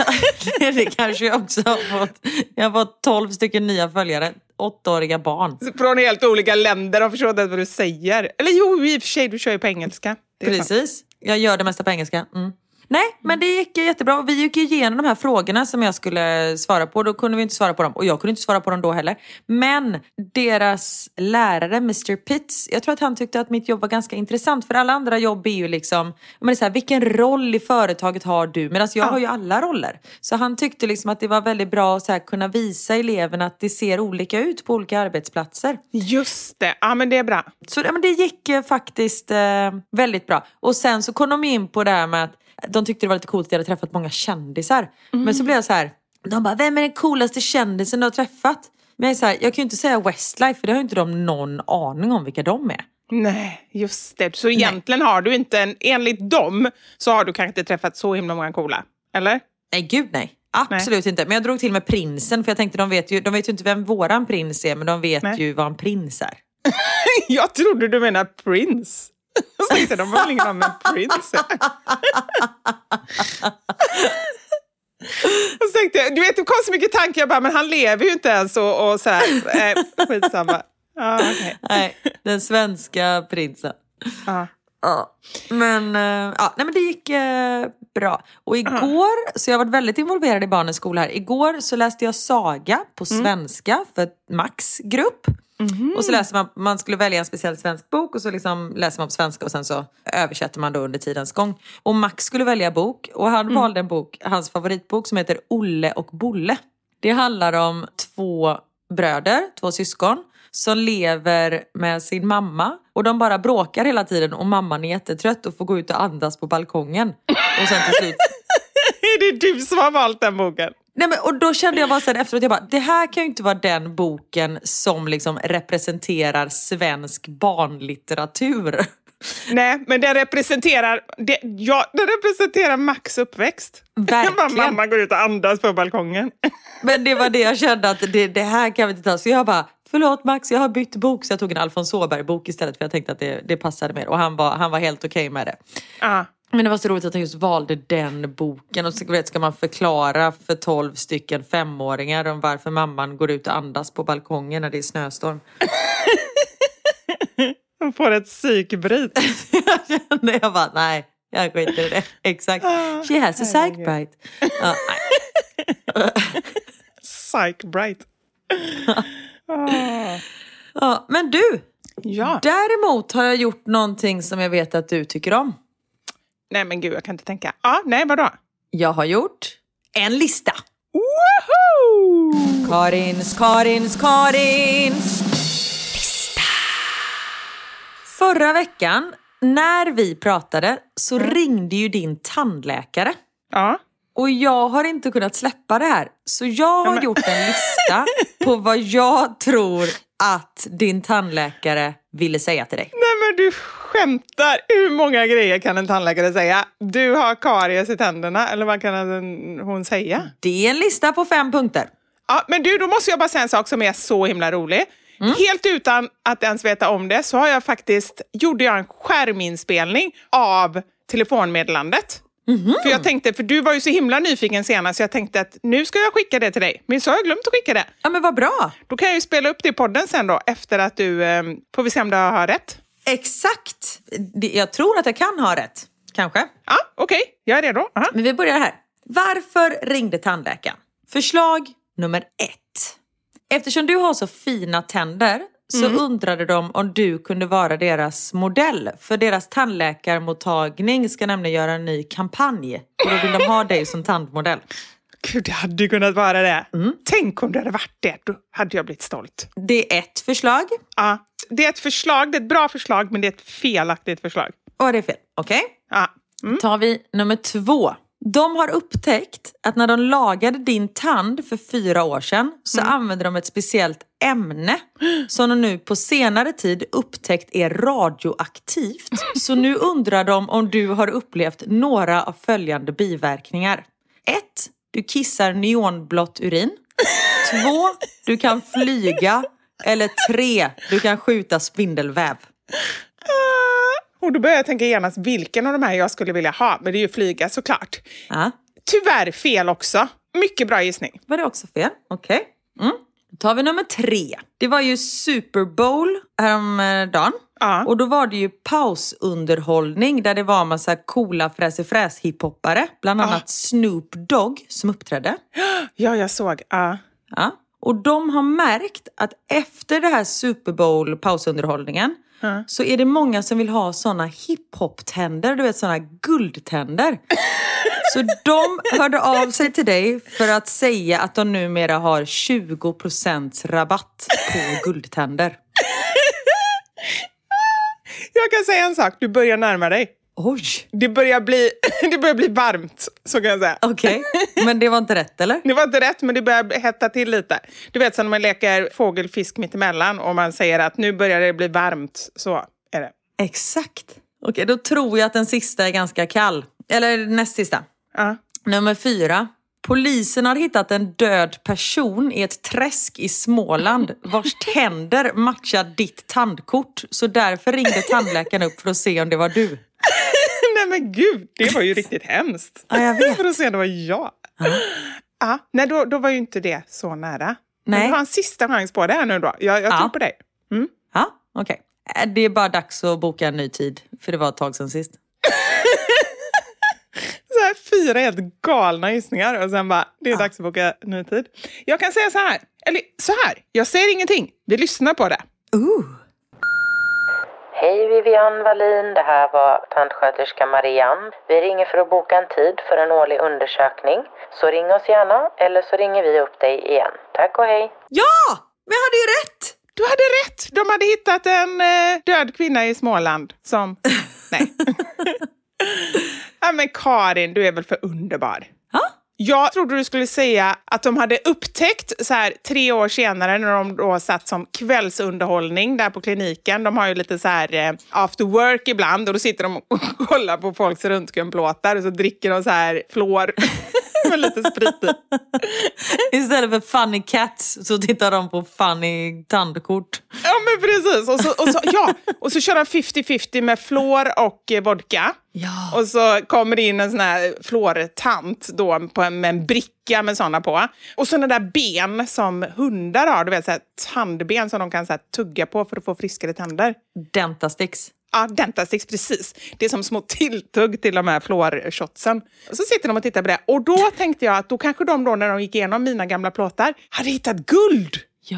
Det kanske jag också har fått. Jag har fått tolv stycken nya följare. Åttaåriga barn.
Från helt olika länder, och förstår inte vad du säger. Eller jo, i och för sig, du kör ju på engelska.
Precis, sant. Jag gör det mesta på engelska. Mm. Nej, men det gick jättebra. Vi gick igenom de här frågorna som jag skulle svara på. Då kunde vi inte svara på dem. Och jag kunde inte svara på dem då heller. Men deras lärare, mister Pitts, jag tror att han tyckte att mitt jobb var ganska intressant. För alla andra jobb är ju liksom, men det är så här, vilken roll i företaget har du? Medan jag ja. har ju alla roller. Så han tyckte liksom att det var väldigt bra att så här, kunna visa eleverna att det ser olika ut på olika arbetsplatser.
Just det, ja men det är bra.
Så ja, men det gick eh, faktiskt eh, väldigt bra. Och sen så kom de in på det här med att de tyckte det var lite coolt att jag hade träffat många kändisar. Mm. Men så blev jag så här, de bara, vem är den coolaste kändisen du har träffat? Men jag är så här, jag kan ju inte säga Westlife, för det har ju inte de någon aning om vilka de är.
Nej, just det. Så egentligen Nej. har du inte, en, enligt dem, så har du kanske inte träffat så himla många coola, eller?
Nej, gud nej. Absolut nej. inte. Men jag drog till med prinsen, för jag tänkte, de vet ju, de vet ju inte vem våran prins är, men de vet nej. ju vad en prins är.
Jag trodde du menar Prince. Jag tänkte, de var väl ingen annan än Prince. Och så tänkte jag, du vet, det kom så mycket tankar, jag bara, men han lever ju inte ens och, och så här, äh, skitsamma. Ah, okay.
Nej, den svenska prinsen.
Ah.
Ja, men, äh, ja, nej, men det gick äh, bra. Och igår, ah. så jag har varit väldigt involverad i barnens skola här. Igår så läste jag saga på svenska mm. för Max grupp. Mm-hmm. Och så läser man, man skulle välja en speciell svensk bok, och så liksom läser man på svenska och sen så översätter man då under tidens gång. Och Max skulle välja bok, och han mm. valde en bok, hans favoritbok, som heter Olle och Bolle. Det handlar om två bröder, två syskon, som lever med sin mamma, och de bara bråkar hela tiden, och mamman är jättetrött och får gå ut och andas på balkongen. Och sen till slut
är det du som har valt den boken?
Nej, men, och då kände jag bara sen efteråt, jag bara, det här kan ju inte vara den boken som liksom representerar svensk barnlitteratur.
Nej, men den representerar det, ja, den representerar Max uppväxt.
Verkligen.
Mamma går ut och andas på balkongen.
Men det var det jag kände att det, det här kan vi inte ta. Så jag bara, förlåt Max, jag har bytt bok. Så jag tog en Alfons Åberg-bok istället för jag tänkte att det, det passade mer. Och han var, han var helt okej okay med det.
Ja.
Men det var så roligt att han just valde den boken. Och så vet, ska man förklara för tolv stycken femåringar om varför mamman går ut och andas på balkongen när det är snöstorm.
Hon får ett psykbryt.
Jag kände, jag bara, nej, jag skiter i det. Exakt. She has a psychbite. Ja, nej.
Psychbright.
Ja, men du,
Ja.
däremot har jag gjort någonting som jag vet att du tycker om.
Nej men gud, jag kan inte tänka. Ja, nej, vadå?
Jag har gjort en lista.
Woho!
Karins, Karins, Karins lista. Förra veckan, när vi pratade, så mm. ringde ju din tandläkare.
Ja.
Och jag har inte kunnat släppa det här. Så jag har
men...
gjort en lista på vad jag tror att din tandläkare ville säga till dig.
Nej men du skämtar. Hur många grejer kan en tandläkare säga? Du har karies i tänderna. Eller vad kan hon säga?
Det är en lista på fem punkter.
Ja, men du, då måste jag bara säga en sak som är så himla rolig. Mm. Helt utan att ens veta om det så har jag faktiskt, gjorde jag en skärminspelning av telefonmeddelandet. Mm-hmm. För jag tänkte, för du var ju så himla nyfiken senast, så jag tänkte att nu ska jag skicka det till dig. Men så har jag glömt att skicka det.
Ja, men vad bra.
Då kan jag ju spela upp det i podden sen då, efter att du, eh, får vi se om du har rätt.
Exakt. Jag tror att jag kan ha rätt. Kanske.
Ja, okej. Okay. Jag är redo. Aha.
Men vi börjar här. Varför ringde tandläkaren? Förslag nummer ett. Eftersom du har så fina tänder så mm. undrade de om du kunde vara deras modell. För deras tandläkarmottagning ska nämligen göra en ny kampanj. Och då vill de ha dig som tandmodell.
Gud, det hade ju kunnat vara det.
Mm.
Tänk om det hade varit det. Då hade jag blivit stolt.
Det är ett förslag.
Ja, det är ett förslag. Det är ett bra förslag, men det är ett felaktigt förslag.
Och det är fel. Okej. Okay.
Ja. Mm.
Tar vi nummer två. De har upptäckt att när de lagade din tand för fyra år sedan så mm. använder de ett speciellt ämne som de nu på senare tid upptäckt är radioaktivt. Så nu undrar de om du har upplevt några av följande biverkningar. ett. Du kissar neonblått urin. två. Du kan flyga. Eller tre. Du kan skjuta spindelväv.
Och då börjar jag tänka genast vilken av de här jag skulle vilja ha. Men det är ju flyga såklart.
Ja.
Tyvärr fel också. Mycket bra gissning.
Var det också fel? Okej. Okay. Mm. Då tar vi nummer tre. Det var ju Super Bowl häromdagen.
Ja.
Och då var det ju pausunderhållning där det var en massa coola fräs-fräs hiphoppare. Bland annat ja. Snoop Dogg som uppträdde.
Ja, jag såg. Ja.
Ja. Och de har märkt att efter det här Super Bowl pausunderhållningen mm. så är det många som vill ha såna hiphop-tänder, du vet såna guldtänder. Så de hörde av sig till dig för att säga att de numera har tjugo procent rabatt på guldtänder.
Jag kan säga en sak, du börjar närma dig.
Oj.
Det börjar bli, det börjar bli varmt, så kan jag säga.
Okej, okay. Men det var inte rätt, eller?
Det var inte rätt, men det börjar hetta till lite. Du vet, så när man leker fågelfisk mitt emellan och man säger att nu börjar det bli varmt, så är det.
Exakt. Okej, okay, då tror jag att den sista är ganska kall. Eller näst sista.
Uh.
Nummer fyra. Polisen har hittat en död person i ett träsk i Småland vars tänder matchar ditt tandkort. Så därför ringde tandläkaren upp för att se om det var du.
Nej men gud, det var ju riktigt hemskt.
Ja, jag vet.
För att se om det var jag. Ja. Ja, nej, då, då var ju inte det så nära.
Nej.
Men du har en sista chans på det här nu då. Jag, jag
ja.
tror på dig. Mm.
Ja, okej. Okay. Det är bara dags att boka en ny tid. För det var ett tag sedan sist.
Så här, fyra helt galna gissningar. Och sen bara, det är ja. dags att boka en ny tid. Jag kan säga så här. Eller så här. Jag säger ingenting. Vi lyssnar på det.
Uh.
Hej Vivian Wallin, det här var tandsköterska Marianne. Vi ringer för att boka en tid för en årlig undersökning. Så ring oss gärna, eller så ringer vi upp dig igen. Tack och hej.
Ja, men jag hade ju rätt.
Du hade rätt. De hade hittat en eh, död kvinna i Småland som... Nej. Ja men Karin, du är väl för underbar.
Ja?
Jag trodde du skulle säga att de hade upptäckt så här tre år senare när de då satt som kvällsunderhållning där på kliniken. De har ju lite så här eh, after work ibland och då sitter de och kollar på folks röntgenplåtar och så dricker de så här flår med lite sprit i.
Istället för funny cats så tittar de på funny tandkort.
Ja men precis. Och så, och så, ja. och så kör de femtio femtio med flår och eh, vodka.
Ja.
Och så kommer det in en sån här flårtant då på en, med en bricka med såna på. Och såna där ben som hundar har, du vet så här tandben som de kan så här tugga på för att få friskare tänder.
Dentastix.
Ja, Dentastix, precis. Det är som små tilltugg till de här flårshotsen. Och så sitter de och tittar på det. Och då tänkte jag att då kanske de då när de gick igenom mina gamla plåtar hade hittat guld.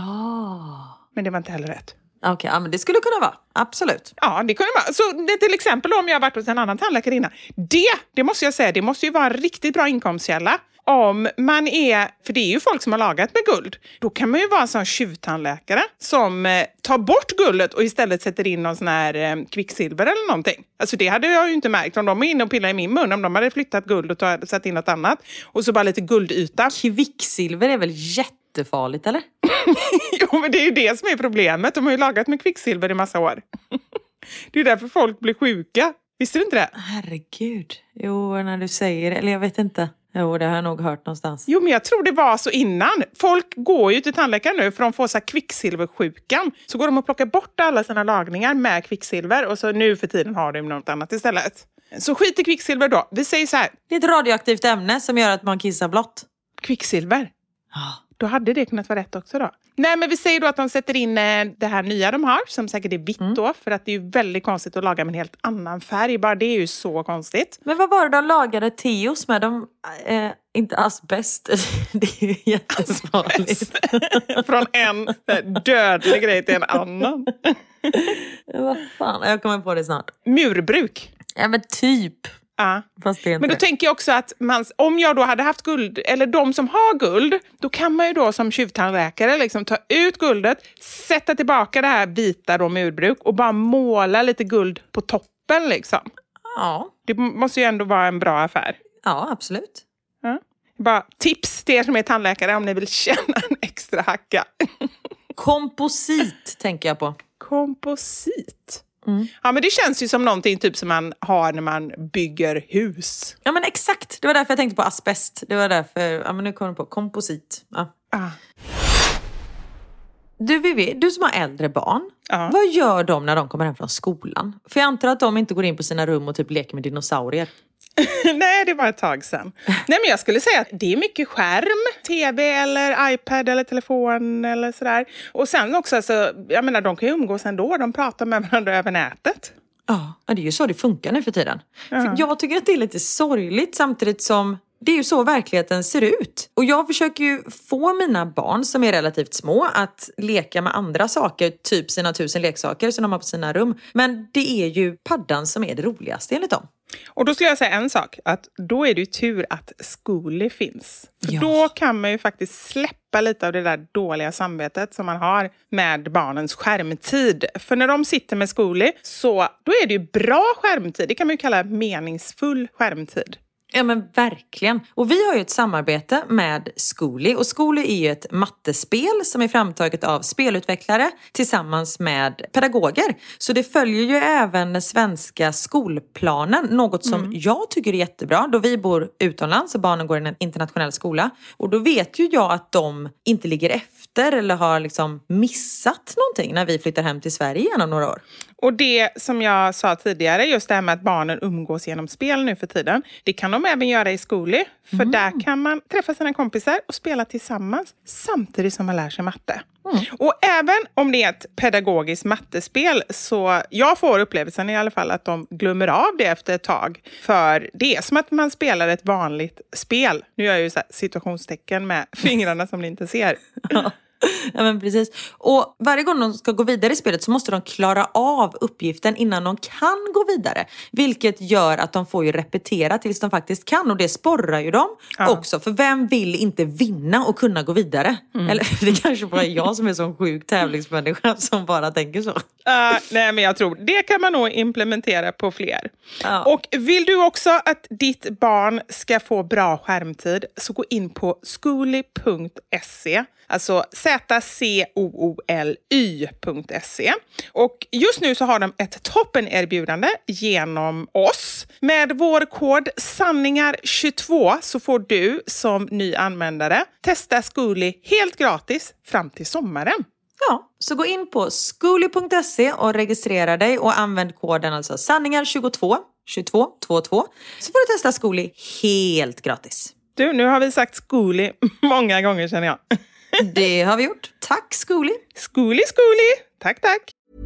Ja.
Men det var inte heller rätt.
Okej, okay, ja, men det skulle kunna vara. Absolut.
Ja, det kunde vara. Så det, till exempel då, om jag har varit hos en annan tandläkare innan. Det, det måste jag säga, det måste ju vara en riktigt bra inkomstkälla. Om man är, för det är ju folk som har lagat med guld. Då kan man ju vara en sån tjuvtandläkare som eh, tar bort guldet och istället sätter in någon sån här eh, kvicksilver eller någonting. Alltså det hade jag ju inte märkt om de är inne och pillar i min mun. Om de hade flyttat guld och tagit, satt in något annat. Och så bara lite guldyta.
Kvicksilver är väl jättefarligt, eller?
Jo, men det är ju det som är problemet. De har ju lagat med kvicksilver i massa år. Det är därför folk blir sjuka. Visste du inte det?
Herregud. Jo, när du säger det. Eller jag vet inte. Jo, det har jag nog hört någonstans.
Jo, men jag tror det var så innan. Folk går ju till tandläkaren nu för de får så här kvicksilversjukan. Så går de och plockar bort alla sina lagningar med kvicksilver. Och så nu för tiden har de något annat istället. Så skit i kvicksilver då. Vi säger så här.
Det är ett radioaktivt ämne som gör att man kissar blått.
Kvicksilver?
Ja.
Då hade det kunnat vara rätt också då. Nej, men vi säger då att de sätter in det här nya de har. Som säkert är vitt mm. då. För att det är ju väldigt konstigt att laga med en helt annan färg. Bara det är ju så konstigt.
Men vad var det de lagade Teos med? De, eh, inte asbest. Det är ju jättesvarligt.
Från en dödlig grej till en annan.
Vad fan, jag kommer på det snart.
Murbruk.
Ja, men typ.
Ja.
Fast det är inte
men då
det.
tänker jag också att man, om jag då hade haft guld, eller de som har guld, då kan man ju då som tjuvtandläkare liksom ta ut guldet, sätta tillbaka det här vita då murbruk och bara måla lite guld på toppen liksom.
Ja.
Det måste ju ändå vara en bra affär.
Ja, absolut.
Ja. Bara tips till er som är tandläkare om ni vill känna en extra hacka.
Komposit tänker jag på.
Komposit?
Mm.
Ja, men det känns ju som någonting typ som man har när man bygger hus.
Ja, men exakt. Det var därför jag tänkte på asbest. Det var därför, ja men nu kommer jag på komposit. Ja.
Ah.
Du Vivi, du som har äldre barn.
Ah.
Vad gör de när de kommer hem från skolan? För jag antar att de inte går in på sina rum och typ leker med dinosaurier.
Nej, det var ett tag sedan. Nej, men jag skulle säga att det är mycket skärm, tv eller iPad eller telefon eller sådär. Och sen också, alltså, jag menar, de kan ju umgås ändå. De pratar med varandra över nätet.
Ja, det är ju så det funkar nu för tiden.
Ja.
För jag tycker att det är lite sorgligt samtidigt som det är ju så verkligheten ser ut. Och jag försöker ju få mina barn som är relativt små att leka med andra saker, typ sina tusen leksaker som de har på sina rum. Men det är ju paddan som är det roligaste enligt dem.
Och då skulle jag säga en sak, att då är det ju tur att Zcooly finns. För
Ja.
då kan man ju faktiskt släppa lite av det där dåliga samvetet som man har med barnens skärmtid. För när de sitter med Zcooly så då är det ju bra skärmtid. Det kan man ju kalla meningsfull skärmtid.
Ja men verkligen. Och vi har ju ett samarbete med Zcooly. Och Zcooly är ju ett mattespel som är framtaget av spelutvecklare tillsammans med pedagoger. Så det följer ju även den svenska skolplanen. Något som mm. jag tycker är jättebra. Då vi bor utomlands och barnen går i en internationell skola. Och då vet ju jag att de inte ligger efter eller har liksom missat någonting när vi flyttar hem till Sverige igen om några år.
Och det som jag sa tidigare, just det här med att barnen umgås genom spel nu för tiden. Det kan de även göra i Zcooly. För mm. där kan man träffa sina kompisar och spela tillsammans samtidigt som man lär sig matte. Mm. Och även om det är ett pedagogiskt mattespel så jag får upplevelsen i alla fall att de glömmer av det efter ett tag. För det är som att man spelar ett vanligt spel. Nu gör jag ju så här situationstecken med fingrarna som ni inte ser.
Ja. Ja, men precis. Och varje gång de ska gå vidare i spelet så måste de klara av uppgiften innan de kan gå vidare. Vilket gör att de får ju repetera tills de faktiskt kan. Och det sporrar ju dem ja. också. För vem vill inte vinna och kunna gå vidare? Mm. Eller det kanske bara är jag som är så sjuk tävlingsmänniska som bara tänker så. Uh,
nej, men jag tror det kan man nog implementera på fler. Ja. Och vill du också att ditt barn ska få bra skärmtid så gå in på skooli punkt se. Alltså z c o o l y punkt se. Och just nu så har de ett toppenerbjudande genom oss. Med vår kod sanningar tjugotvå så får du som ny användare testa Skooli helt gratis fram till sommaren.
Ja, så gå in på skooli punkt se och registrera dig och använd koden alltså sanningar tjugotvå, tjugotvå, tjugotvå. Så får du testa Skooli helt gratis.
Du, nu har vi sagt Skooli många gånger känner jag.
Det har vi gjort. Tack Skooli.
Skooli, Skooli. Tack, tack.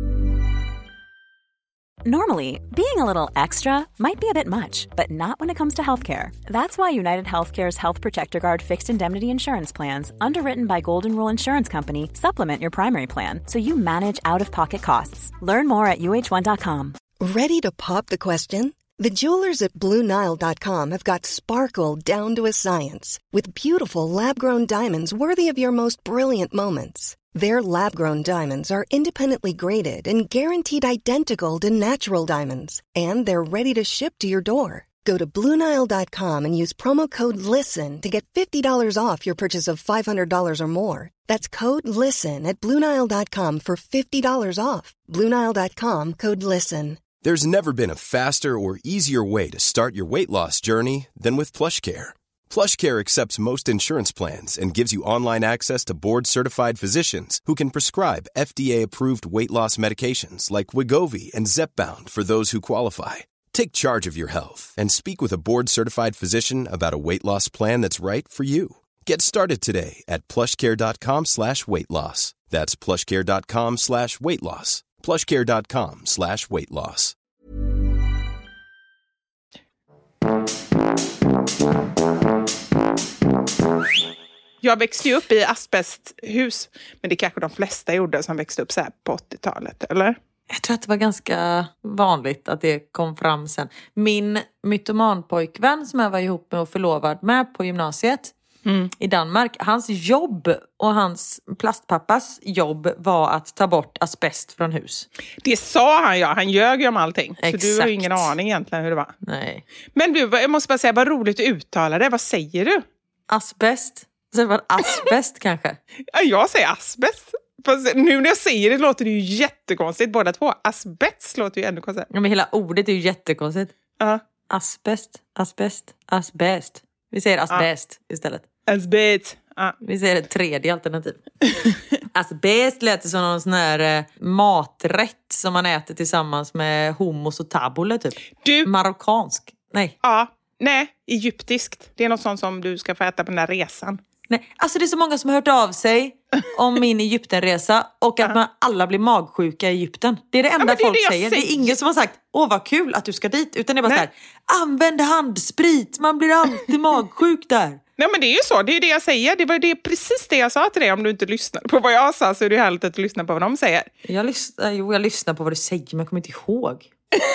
Normally, being a little extra might be a bit much, but not when it comes to healthcare. That's why United Healthcare's Health Protector Guard fixed indemnity insurance plans, underwritten by Golden Rule Insurance Company, supplement your primary plan so you manage out-of-pocket costs. Learn more at u h one dot com.
Ready to pop the question? The jewelers at Blue Nile dot com have got sparkle down to a science with beautiful lab-grown diamonds worthy of your most brilliant moments. Their lab-grown diamonds are independently graded and guaranteed identical to natural diamonds, and they're ready to ship to your door. Go to Blue Nile dot com and use promo code LISTEN to get fifty dollars off your purchase of five hundred dollars or more. That's code LISTEN at Blue Nile dot com for fifty dollars off. Blue Nile dot com, code LISTEN.
There's never been a faster or easier way to start your weight loss journey than with PlushCare. PlushCare accepts most insurance plans and gives you online access to board-certified physicians who can prescribe F D A-approved weight loss medications like Wegovy and Zepbound for those who qualify. Take charge of your health and speak with a board-certified physician about a weight loss plan that's right for you. Get started today at plushcare.com slash weight loss. That's plushcare.com slash weight loss. plushcare.com slash weight loss.
Jag växte ju upp i asbesthus, men det kanske de flesta gjorde som växte upp så här på åttiotalet, eller?
Jag tror att det var ganska vanligt att det kom fram sen. Min mytomanpojkvän som jag var ihop med och förlovad med på gymnasiet mm. i Danmark, hans jobb och hans plastpappas jobb var att ta bort asbest från hus.
Det sa han ja, han ljög ju om allting.
Exakt.
Så du har ju ingen aning egentligen hur det var.
Nej.
Men du, jag måste bara säga, vad roligt att uttala det. Vad säger du?
Asbest. Så det var asbest kanske?
Ja, jag säger asbest. Fast nu när jag säger det låter det ju jättekonstigt. Båda två. Asbest låter ju ännu konstigt.
Ja, men hela ordet är ju jättekonstigt.
Ja. Uh.
Asbest, asbest, asbest. Vi säger asbest uh. istället.
Asbest. Uh.
Vi säger ett tredje alternativ. Asbest låter som någon sån här eh, maträtt som man äter tillsammans med hummus och tabbouleh typ. Du. Marockansk. Nej.
Ja. Nej, egyptiskt. Det är något sånt som du ska få äta på den här resan.
Nej, alltså det är så många som har hört av sig om min Egyptenresa och att man alla blir magsjuka i Egypten. Det är det enda ja, det folk det säger. säger. Det är ingen som har sagt, åh vad kul att du ska dit. Utan det är bara Nej. så här, använd handsprit, man blir alltid magsjuk där.
Nej men det är ju så, det är det jag säger. Det var det precis det jag sa till dig. Om du inte lyssnar på vad jag sa så är det härligt att du lyssnar på vad de säger.
Jag lyssnar, jo, jag lyssnar på vad du säger men jag kommer inte ihåg.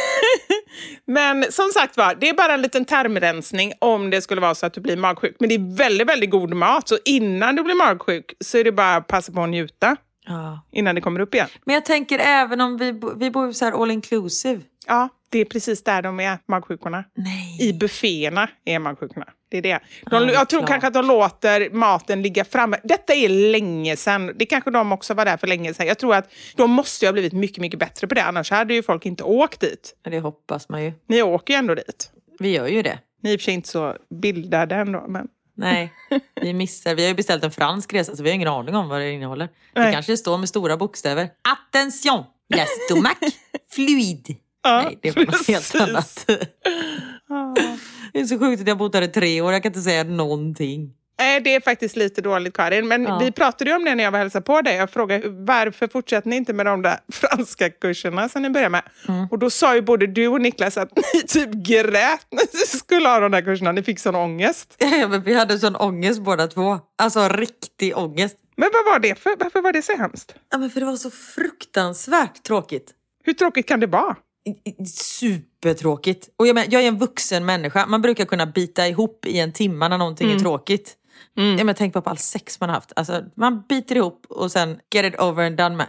Men som sagt var, det är bara en liten termrensning om det skulle vara så att du blir magsjuk. Men det är väldigt, väldigt god mat. Så innan du blir magsjuk så är det bara att passa på att njuta. Ja. Innan det kommer upp igen.
Men jag tänker även om vi, vi bor så här all inclusive.
Ja, det är precis där de är, magsjukorna.
Nej.
I bufféerna är magsjukorna. Det är det. De, ja, jag tror klart. kanske att de låter maten ligga framme. Detta är länge sedan. Det kanske de också var där för länge sedan. Jag tror att de måste ju ha blivit mycket, mycket bättre på det. Annars hade ju folk inte åkt dit.
Det hoppas man ju.
Ni åker ju ändå dit.
Vi gör ju det.
Ni är i och för sig inte så bildade ändå, men...
Nej, vi missar. Vi har ju beställt en fransk resa så vi har ingen aning om vad det innehåller. Nej. Det kanske står med stora bokstäver. Attention! La stomac fluide. Ja, nej, det var något helt annat. Det är så sjukt att jag har bott här i tre år. Jag kan inte säga någonting.
Nej, det är faktiskt lite dåligt, Karin. Men ja. vi pratade ju om det när jag var hälsa på dig. Jag frågade varför fortsätter ni inte med de där franska kurserna som ni började med? Mm. Och då sa ju både du och Niklas att ni typ grät när ni skulle ha de där kurserna. Ni fick sån ångest.
Ja, men vi hade sån ångest båda två. Alltså riktig ångest.
Men vad var det för? Varför var det så hemskt?
Ja, men för det var så fruktansvärt tråkigt.
Hur tråkigt kan det vara?
Supertråkigt. Och jag, men, jag är en vuxen människa. Man brukar kunna bita ihop i en timme när någonting mm. är tråkigt. Mm. Ja, men tänk på all sex man har haft. Alltså, man biter ihop och sen get it over and done med.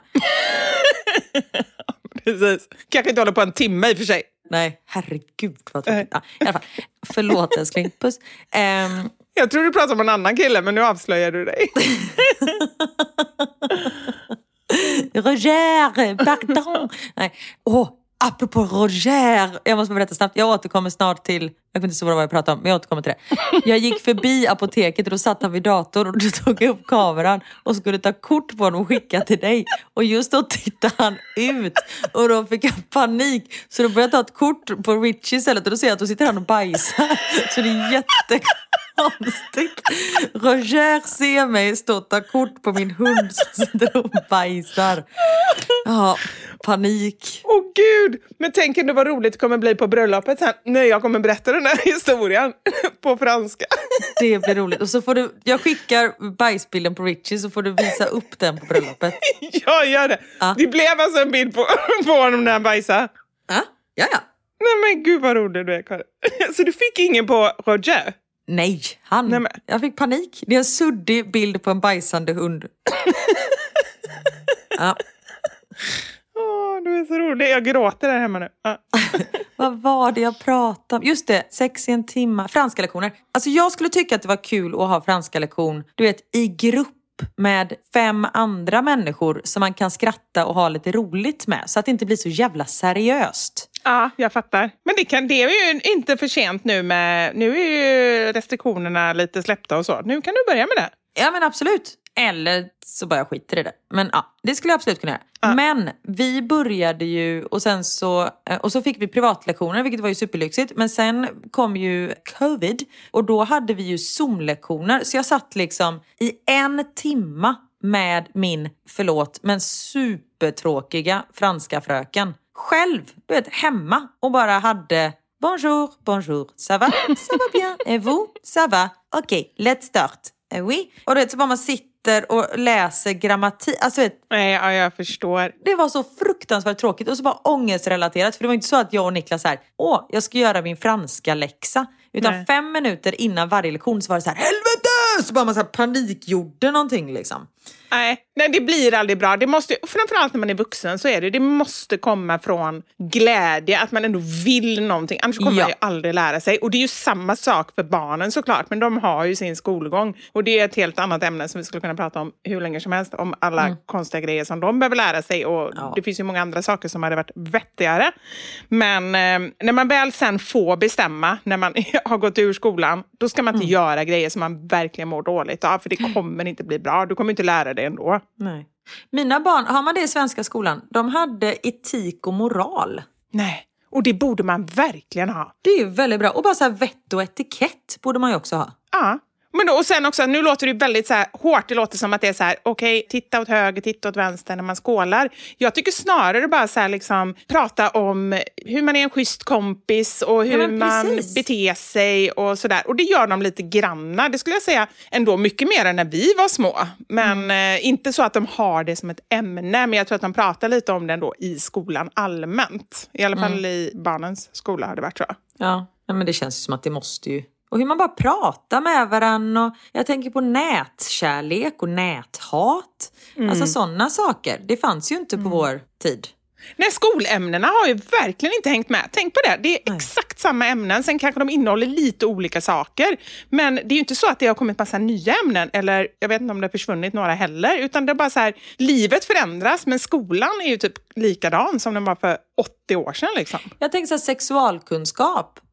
Precis. Kanske inte håller på en timme i och för sig.
Nej, herregud vad tråkigt. Ja, i alla fall. Förlåt älskling. Puss. Um,
jag tror du pratar om en annan kille, men nu avslöjar du dig.
Roger, pardon. Nej. Åh, apropå Roger. Jag måste berätta snabbt. Jag återkommer snart till... Jag vet inte så vad det var jag pratade om, men jag återkommer till det. Jag gick förbi apoteket och då satt han vid datorn och då tog jag upp kameran och skulle ta kort på honom och skicka till dig. Och just då tittade han ut och då fick jag panik. Så då började jag ta ett kort på Richie istället och då ser jag att då sitter han och bajsar. Så det är jättekonstigt. Roger ser mig stå och ta kort på min hund som sitter och bajsar. Ja, panik.
Åh oh, gud, men tänk ändå vad roligt det kommer bli på bröllopet sen när jag kommer berätta den här historien på franska.
Det blir roligt. Och så får du, jag skickar bajsbilden på Richie så får du visa upp den på bröllopet.
Ja, gör det. Ja. Det blev alltså en bild på, på honom när han bajsar.
Ja, ja, ja.
Nej men gud vad roligt du är, Karin. Så du fick ingen på Roger?
Nej, han. Nej, men... Jag fick panik. Det är en suddig bild på en bajsande hund. Ja.
Åh, du är så rolig. Jag gråter där hemma nu. Ja.
Vad var det jag pratade om? Just det, sex i en timme. Franska lektioner. Alltså jag skulle tycka att det var kul att ha franska lektion. Du vet, i grupp med fem andra människor som man kan skratta och ha lite roligt med. Så att det inte blir så jävla seriöst.
Ja, jag fattar. Men det, kan, det är ju inte för sent nu med... Nu är ju restriktionerna lite släppta och så. Nu kan du börja med det.
Ja, men absolut. Eller så bara jag skiter i det. Men ja, det skulle jag absolut kunna göra. Ja. Men vi började ju och sen så och så fick vi privatlektioner, vilket var ju superlyxigt. Men sen kom ju covid och då hade vi ju Zoom-lektioner. Så jag satt liksom i en timma med min, förlåt, men supertråkiga franska fröken. Själv, du vet, hemma och bara hade bonjour, bonjour, ça va, ça va bien, et vous, ça va, okej, okay, let's start. Oui. Och det är så bara man sitter och läser grammatik. Alltså vet,
nej, ja, jag förstår.
Det var så fruktansvärt tråkigt och så bara ångestrelaterat. För det var inte så att jag och Niklas så här, åh, jag ska göra min franska läxa. Utan nej. fem minuter innan varje lektion så var det så här, helvete! Så bara man så här panikgjorde någonting liksom.
Nej, nej, det blir aldrig bra. Det måste, framförallt när man är vuxen så är det, det måste komma från glädje, att man ändå vill någonting. Annars kommer ja. man ju aldrig lära sig. Och det är ju samma sak för barnen såklart, men de har ju sin skolgång. Och det är ett helt annat ämne som vi skulle kunna prata om hur länge som helst, om alla mm. konstiga grejer som de behöver lära sig. Och ja. det finns ju många andra saker som hade varit vettigare. Men eh, när man väl sen får bestämma, när man har gått ur skolan, då ska man inte mm. göra grejer som man verkligen mår dåligt av, för det kommer inte bli bra. Du kommer inte lära dig ändå.
Nej. Mina barn, har man det i svenska skolan? De hade etik och moral.
Nej, och det borde man verkligen ha.
Det är ju väldigt bra. Och bara så här vett och etikett borde man ju också ha.
Ja. Men då, och sen också, nu låter det väldigt så här hårt. Det låter som att det är så här, okej, okay, titta åt höger, titta åt vänster när man skålar. Jag tycker snarare bara så här liksom prata om hur man är en schysst kompis och hur ja, man beter sig och sådär. Och det gör de lite granna. Det skulle jag säga ändå mycket mer än när vi var små. Men mm. eh, inte så att de har det som ett ämne. Men jag tror att de pratar lite om det ändå i skolan allmänt. I alla fall mm. i barnens skola har det varit så.
Ja, men det känns som att det måste ju. Och hur man bara pratar med varandra. Och jag tänker på nätkärlek och näthat. Mm. Alltså sådana saker. Det fanns ju inte på mm. vår tid.
Nej, skolämnena har ju verkligen inte hängt med. Tänk på det. Det är Nej. exakt samma ämnen. Sen kanske de innehåller lite olika saker. Men det är ju inte så att det har kommit massa nya ämnen. Eller jag vet inte om det har försvunnit några heller. Utan det är bara så här, livet förändras. Men skolan är ju typ likadan som den var för åttio år sedan liksom.
Jag tänker så här, sexualkunskap.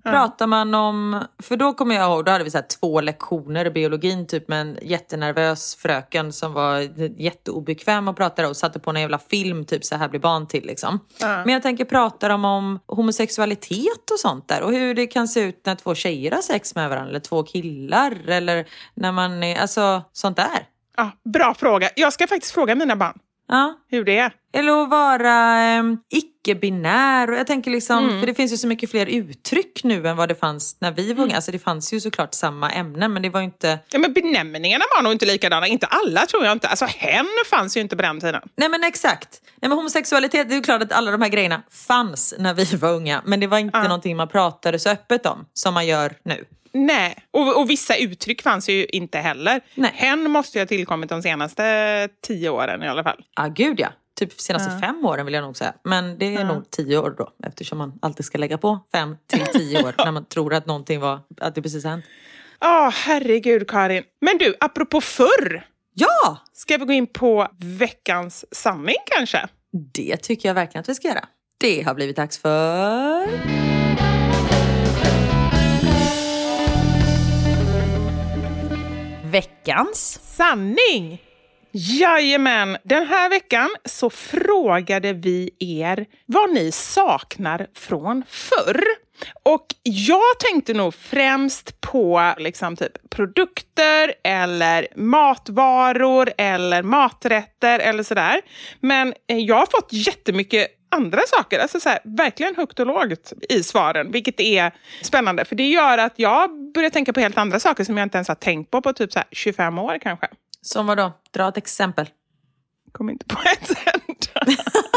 pratar man om, för då kommer jag ihåg, då hade vi så här två lektioner i biologin typ med en jättenervös fröken som var jätteobekväm och pratade och satte på en jävla film typ så här blir barn till liksom. Mm. Men jag tänker prata om, om homosexualitet och sånt där och hur det kan se ut när två tjejer har sex med varandra eller två killar eller när man är, alltså sånt där.
Ja, bra fråga. Jag ska faktiskt fråga mina barn.
Ja.
Hur det är.
Eller att vara um, icke-binär. Och jag tänker liksom,
Mm.
för det finns ju så mycket fler uttryck nu än vad det fanns när vi var unga. Alltså det fanns ju såklart samma ämnen, men det var ju inte...
Ja, men benämningarna var nog inte likadana. Inte alla tror jag inte. Alltså hen fanns ju inte på den tiden.
Nej men exakt. Nej men homosexualitet, det är ju klart att alla de här grejerna fanns när vi var unga. Men det var inte
ja.
någonting man pratade så öppet om som man gör nu.
Nej, och, och vissa uttryck fanns ju inte heller.
Nej.
Hen måste ju ha tillkommit de senaste tio åren i alla fall.
Ja, gud ja. Typ senaste
ja.
fem åren vill jag nog säga. Men det är
ja.
nog tio år då. Eftersom man alltid ska lägga på fem till tio år när man tror att någonting var, att det precis hänt.
Ja, oh, herregud Karin. Men du, apropå förr.
Ja!
Ska vi gå in på veckans sanning kanske?
Det tycker jag verkligen att vi ska göra. Det har blivit dags för... Veckans
sanning! Jajamän, den här veckan så frågade vi er vad ni saknar från förr. Och jag tänkte nog främst på liksom typ produkter eller matvaror eller maträtter eller sådär. Men jag har fått jättemycket andra saker, alltså så här, verkligen högt och lågt i svaren, vilket är spännande. För det gör att jag börjar tänka på helt andra saker som jag inte ens har tänkt på på typ så här tjugofem år kanske.
Som vad då? Dra ett exempel.
Kom inte på ett enda.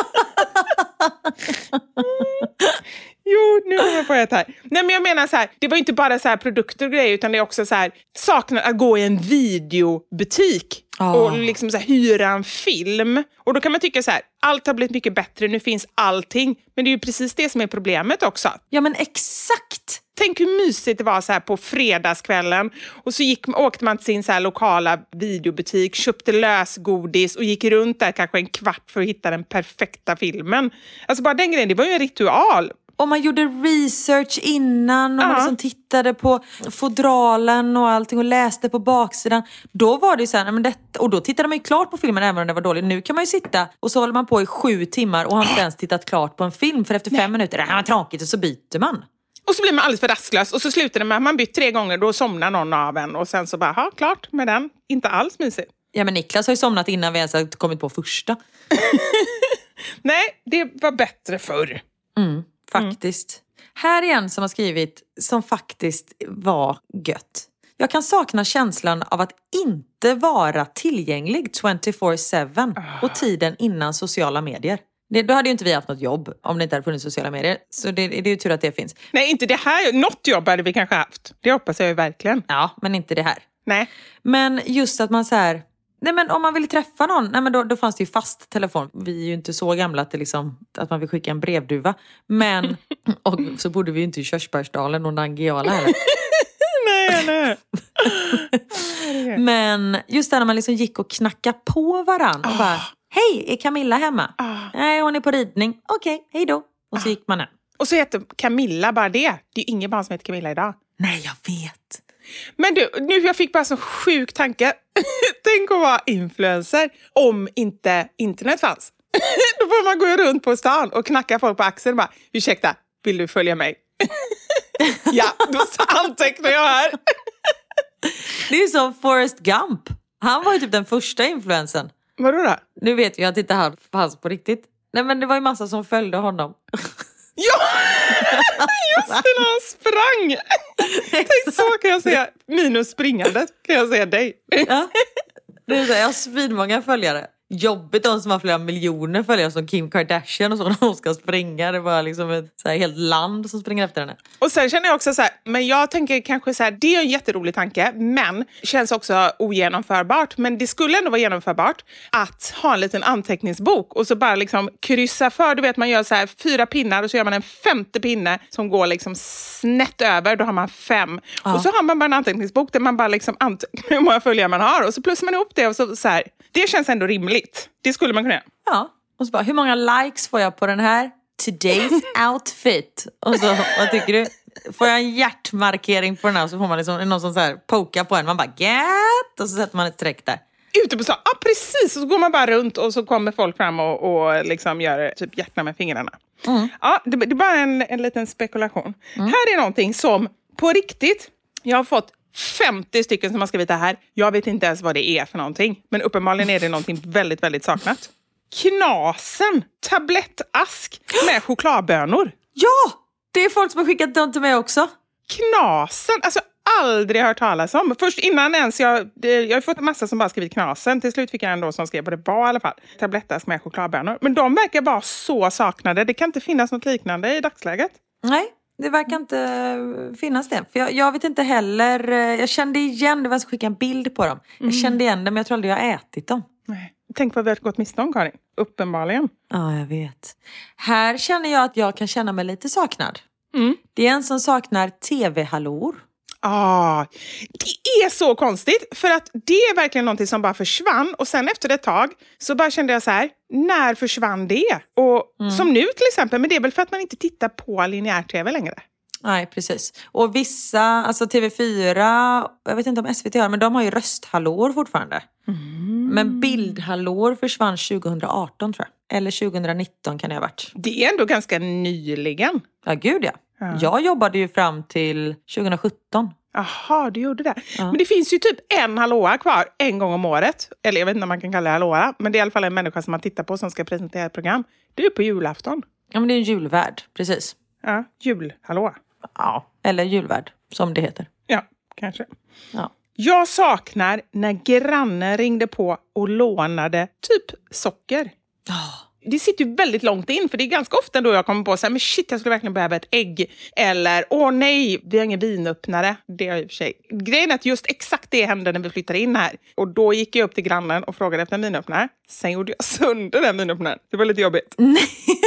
Jo, nu kommer jag på ett här. Nej, men jag menar så här, det var inte bara så här produkter och grejer, utan det är också så här, saknar att gå i en videobutik oh. och liksom så här, hyra en film. Och då kan man tycka så här, allt har blivit mycket bättre, nu finns allting. Men det är ju precis det som är problemet också.
Ja, men exakt.
Tänk hur mysigt det var så här på fredagskvällen. Och så gick, åkte man till sin så här lokala videobutik, köpte lösgodis och gick runt där kanske en kvart för att hitta den perfekta filmen. Alltså bara den grejen, det var ju en ritual.
Och man gjorde research innan och
ja.
man liksom tittade på fodralen och allting och läste på baksidan. Då var det ju så här, men det, och då tittade man ju klart på filmen även om det var dåligt. Nu kan man ju sitta och så håller man på i sju timmar och har inte ens tittat klart på en film. För efter fem Nej. minuter, det här var tråkigt och så byter man.
Och så blir man alldeles för rastlös. Och så slutar det med att man bytt tre gånger. Då somnar någon av en. Och sen så bara, ha klart med den. Inte alls mysigt.
Ja, men Niklas har ju somnat innan vi ens har kommit på första.
Nej, det var bättre förr.
Mm, faktiskt. Mm. Här är en som har skrivit som faktiskt var gött. Jag kan sakna känslan av att inte vara tillgänglig tjugofyra sju oh. och tiden innan sociala medier. Det, då hade ju inte vi haft något jobb om det inte hade funnits sociala medier. Så det, det är ju tur att det finns.
Nej, inte det här. Något jobb hade vi kanske haft. Det hoppas jag ju verkligen.
Ja, men inte det här.
Nej.
Men just att man så här... Nej, men om man vill träffa någon, nej, men då, då fanns det ju fast telefon. Vi är ju inte så gamla att, det liksom, att man vill skicka en brevduva. Men, och så bodde vi ju inte i Körsbärsdalen och Nangijala heller.
nej, nej.
Men just där när man liksom gick och knackade på varandra och bara... Hej, är Camilla hemma?
Ah.
Nej, hon är på ridning. Okej, okay, hej då. Och så gick man hem.
Och så heter Camilla bara det. Det är ju ingen barn som heter Camilla idag.
Nej, jag vet.
Men du, nu jag fick bara så sjuk tanke. Tänk att vara influencer om inte internet fanns. Då får man gå runt på stan och knacka folk på axeln och bara, ursäkta, vill du följa mig? Ja, då antecknar jag här.
Det är ju som Forrest Gump. Han var ju typ den första influencern.
Vadå då?
Nu vet jag att inte han fanns på riktigt. Nej, men det var ju massa som följde honom.
Ja, just det, när han sprang. Tänk, så kan jag säga, minus springandet kan jag säga dig.
Ja, det är så, jag har svinmånga följare. Jobbigt de som har flera miljoner följare som Kim Kardashian och så när hon ska springa. Det var liksom ett så här, helt land som springer efter henne.
Och sen känner jag också så här, men jag tänker kanske så här, det är en jätterolig tanke, men känns också ogenomförbart. Men det skulle ändå vara genomförbart att ha en liten anteckningsbok och så bara liksom kryssa för. Du vet, man gör så här fyra pinnar och så gör man en femte pinne som går liksom snett över. Då har man fem. Ja. Och så har man bara en anteckningsbok där man bara liksom antecknar hur många följare man har. Och så plussar man ihop det och så, så här. Det känns ändå rimligt. Det skulle man kunna göra.
Ja, och så bara, hur många likes får jag på den här? Today's outfit. Och så, vad tycker du? Får jag en hjärtmarkering på den här så får man liksom någon som så här poka på en. Man bara get och så sätter man ett streck där.
Ute på stan, ja precis. Och så går man bara runt och så kommer folk fram och, och liksom gör typ hjärtna med fingrarna. Mm. Ja, det, det är bara en, en liten spekulation. Mm. Här är någonting som på riktigt, jag har fått femtio stycken som har skrivit det här. Jag vet inte ens vad det är för någonting. Men uppenbarligen är det någonting väldigt, väldigt saknat. Knasen, tablettask med chokladbönor.
Ja, det är folk som har skickat dem till mig också.
Knasen, alltså aldrig hört talas om. Först innan ens, jag, det, jag har fått en massa som bara skrivit knasen. Till slut fick jag en då som skrev vad det var i alla fall. Tablettask med chokladbönor. Men de verkar bara så saknade. Det kan inte finnas något liknande i dagsläget.
Nej, det verkar inte finnas det. För jag, jag vet inte heller, jag kände igen, det var att skicka en bild på dem. Jag mm. kände igen dem, men jag tror aldrig jag har ätit dem.
Nej. Tänk vad vi har gått miste om, Karin. Uppenbarligen.
Ja, jag vet. Här känner jag att jag kan känna mig lite saknad.
Mm.
Det är en som saknar tv-hallor.
Ah, det är så konstigt. För att det är verkligen någonting som bara försvann. Och sen efter ett tag så bara kände jag så här, när försvann det? Och mm. som nu till exempel, men det är väl för att man inte tittar på linjär-tv längre.
Nej, precis. Och vissa, alltså T V fyra, jag vet inte om S V T har, men de har ju rösthallår fortfarande. Mm. Men bildhallår försvann tjugo arton tror jag. Eller tjugo nitton kan det ha varit.
Det är ändå ganska nyligen.
Ja, gud ja. ja. Jag jobbade ju fram till tjugo sjutton.
Jaha, du gjorde det. Ja. Men det finns ju typ en hallåa kvar en gång om året. Eller jag vet inte om man kan kalla det hallåa. Men det är i alla fall en människa som man tittar på som ska presentera ett program. Det är på julafton.
Ja, men det är en julvärd, precis.
Ja, julhallåa.
Ja, eller julvärd, som det heter.
Ja, kanske.
Ja.
Jag saknar när grannen ringde på och lånade typ socker.
Oh.
Det sitter ju väldigt långt in, för det är ganska ofta då jag kommer på så här, men shit, jag skulle verkligen behöva ett ägg. Eller, åh nej, vi har ingen vinöppnare. Det är i och för sig. Grejen är att just exakt det hände när vi flyttade in här. Och då gick jag upp till grannen och frågade efter en vinöppnare. Sen gjorde jag sönder den vinöppnaren. Det var lite jobbigt.
Nej.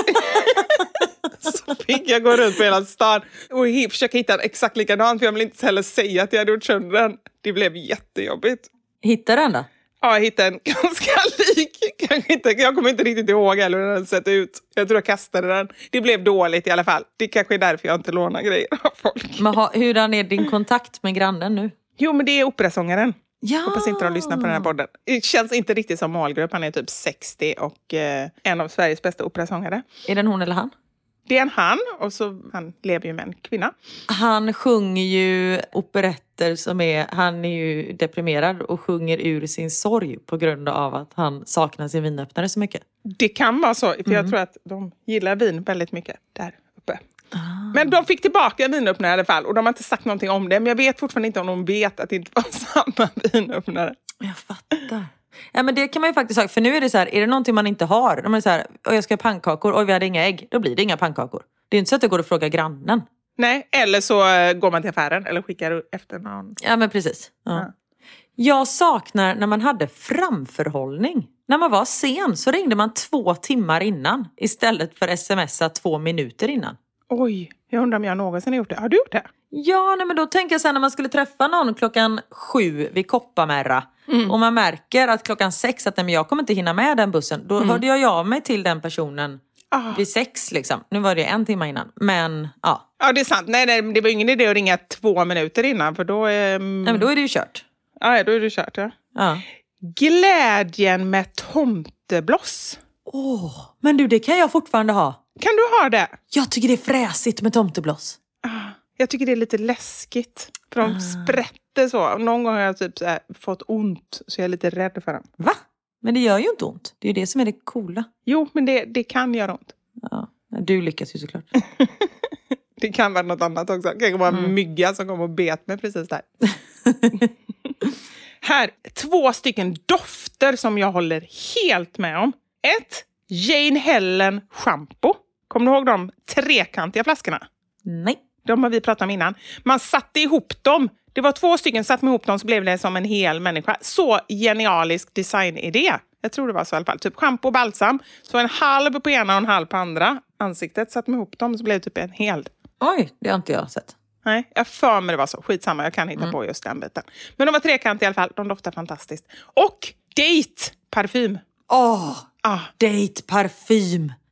Så fick jag gå runt på hela stan och försöka hitta en exakt likadan. För jag vill inte heller säga att jag hade gjort sönder den. Det blev jättejobbigt.
Hittade den då?
Ja, jag hittade en ganska lik. Kanske inte, jag kommer inte riktigt ihåg heller hur den sett ut. Jag tror jag kastade den. Det blev dåligt i alla fall. Det kanske är därför jag inte lånar grejer av folk.
Men ha, hur är din kontakt med grannen nu?
Jo, men det är operasångaren.
Ja.
Hoppas inte de lyssnar på den här podden. Det känns inte riktigt som målgrupp. Han är typ sextio och eh, en av Sveriges bästa operasångare.
Är den hon eller han?
Det är en han, och så han lever ju med en kvinna.
Han sjunger ju operetter som är, han är ju deprimerad och sjunger ur sin sorg på grund av att han saknar sin vinöppnare så mycket.
Det kan vara så, för
mm.
jag tror att de gillar vin väldigt mycket där uppe.
Ah.
Men de fick tillbaka vinöppnare i alla fall, och de har inte sagt någonting om det. Men jag vet fortfarande inte om de vet att det inte var samma vinöppnare.
Jag fattar. Ja, men det kan man ju faktiskt säga. För nu är det så här, är det någonting man inte har? De är så här, jag ska ha pannkakor, och vi hade inga ägg. Då blir det inga pannkakor. Det är inte så att det går att fråga grannen.
Nej, eller så uh, går man till affären eller skickar efter någon.
Ja, men precis. Ja.
Ja.
Jag saknar när man hade framförhållning. När man var sen så ringde man två timmar innan istället för smsa två minuter innan.
Oj, jag undrar om jag någonsin har gjort det. Har du gjort det?
Ja, nej, men då tänker jag sen när man skulle träffa någon klockan sju vid Kopparmärra. Mm. Och man märker att klockan sex att nej, men jag kommer inte hinna med den bussen. Då mm. hörde jag av mig till den personen ah. vid sex liksom. Nu var det en timme innan. Men ja.
Ja, det är sant. Nej, nej, det var ingen idé att ringa två minuter innan. För då är...
Nej, men då är det ju kört.
Ja, då är det kört, ja.
ja.
Glädjen med tomtebloss.
Åh, oh, men du, det kan jag fortfarande ha.
Kan du ha det?
Jag tycker det är fräsigt med tomtebloss.
Ah, jag tycker det är lite läskigt. För de ah. sprätter så. Någon gång har jag typ så här fått ont, så jag är lite rädd för dem.
Va? Men det gör ju inte ont. Det är ju det som är det coola.
Jo, men det, det kan göra ont.
Ja, du lyckas ju såklart.
Det kan vara något annat också. Det kan vara en mm. mygga som kommer och bet mig precis där. Här, två stycken dofter som jag håller helt med om. Ett, Jane Helen shampoo. Kommer du ihåg de trekantiga flaskorna?
Nej.
De har vi pratat om innan. Man satte ihop dem. Det var två stycken, satte ihop dem så blev det som en hel människa. Så genialisk designidé. Jag tror det var så i alla fall. Typ shampoo och balsam. Så en halv på ena och en halv på andra ansiktet. Satte man ihop dem så blev det typ en hel.
Oj, det har inte jag sett.
Nej, jag för mig det var så. Skitsamma, jag kan hitta mm. på just den biten. Men de var trekantiga i alla fall. De doftar fantastiskt. Och date parfym.
Åh, oh,
ah.
date parfym.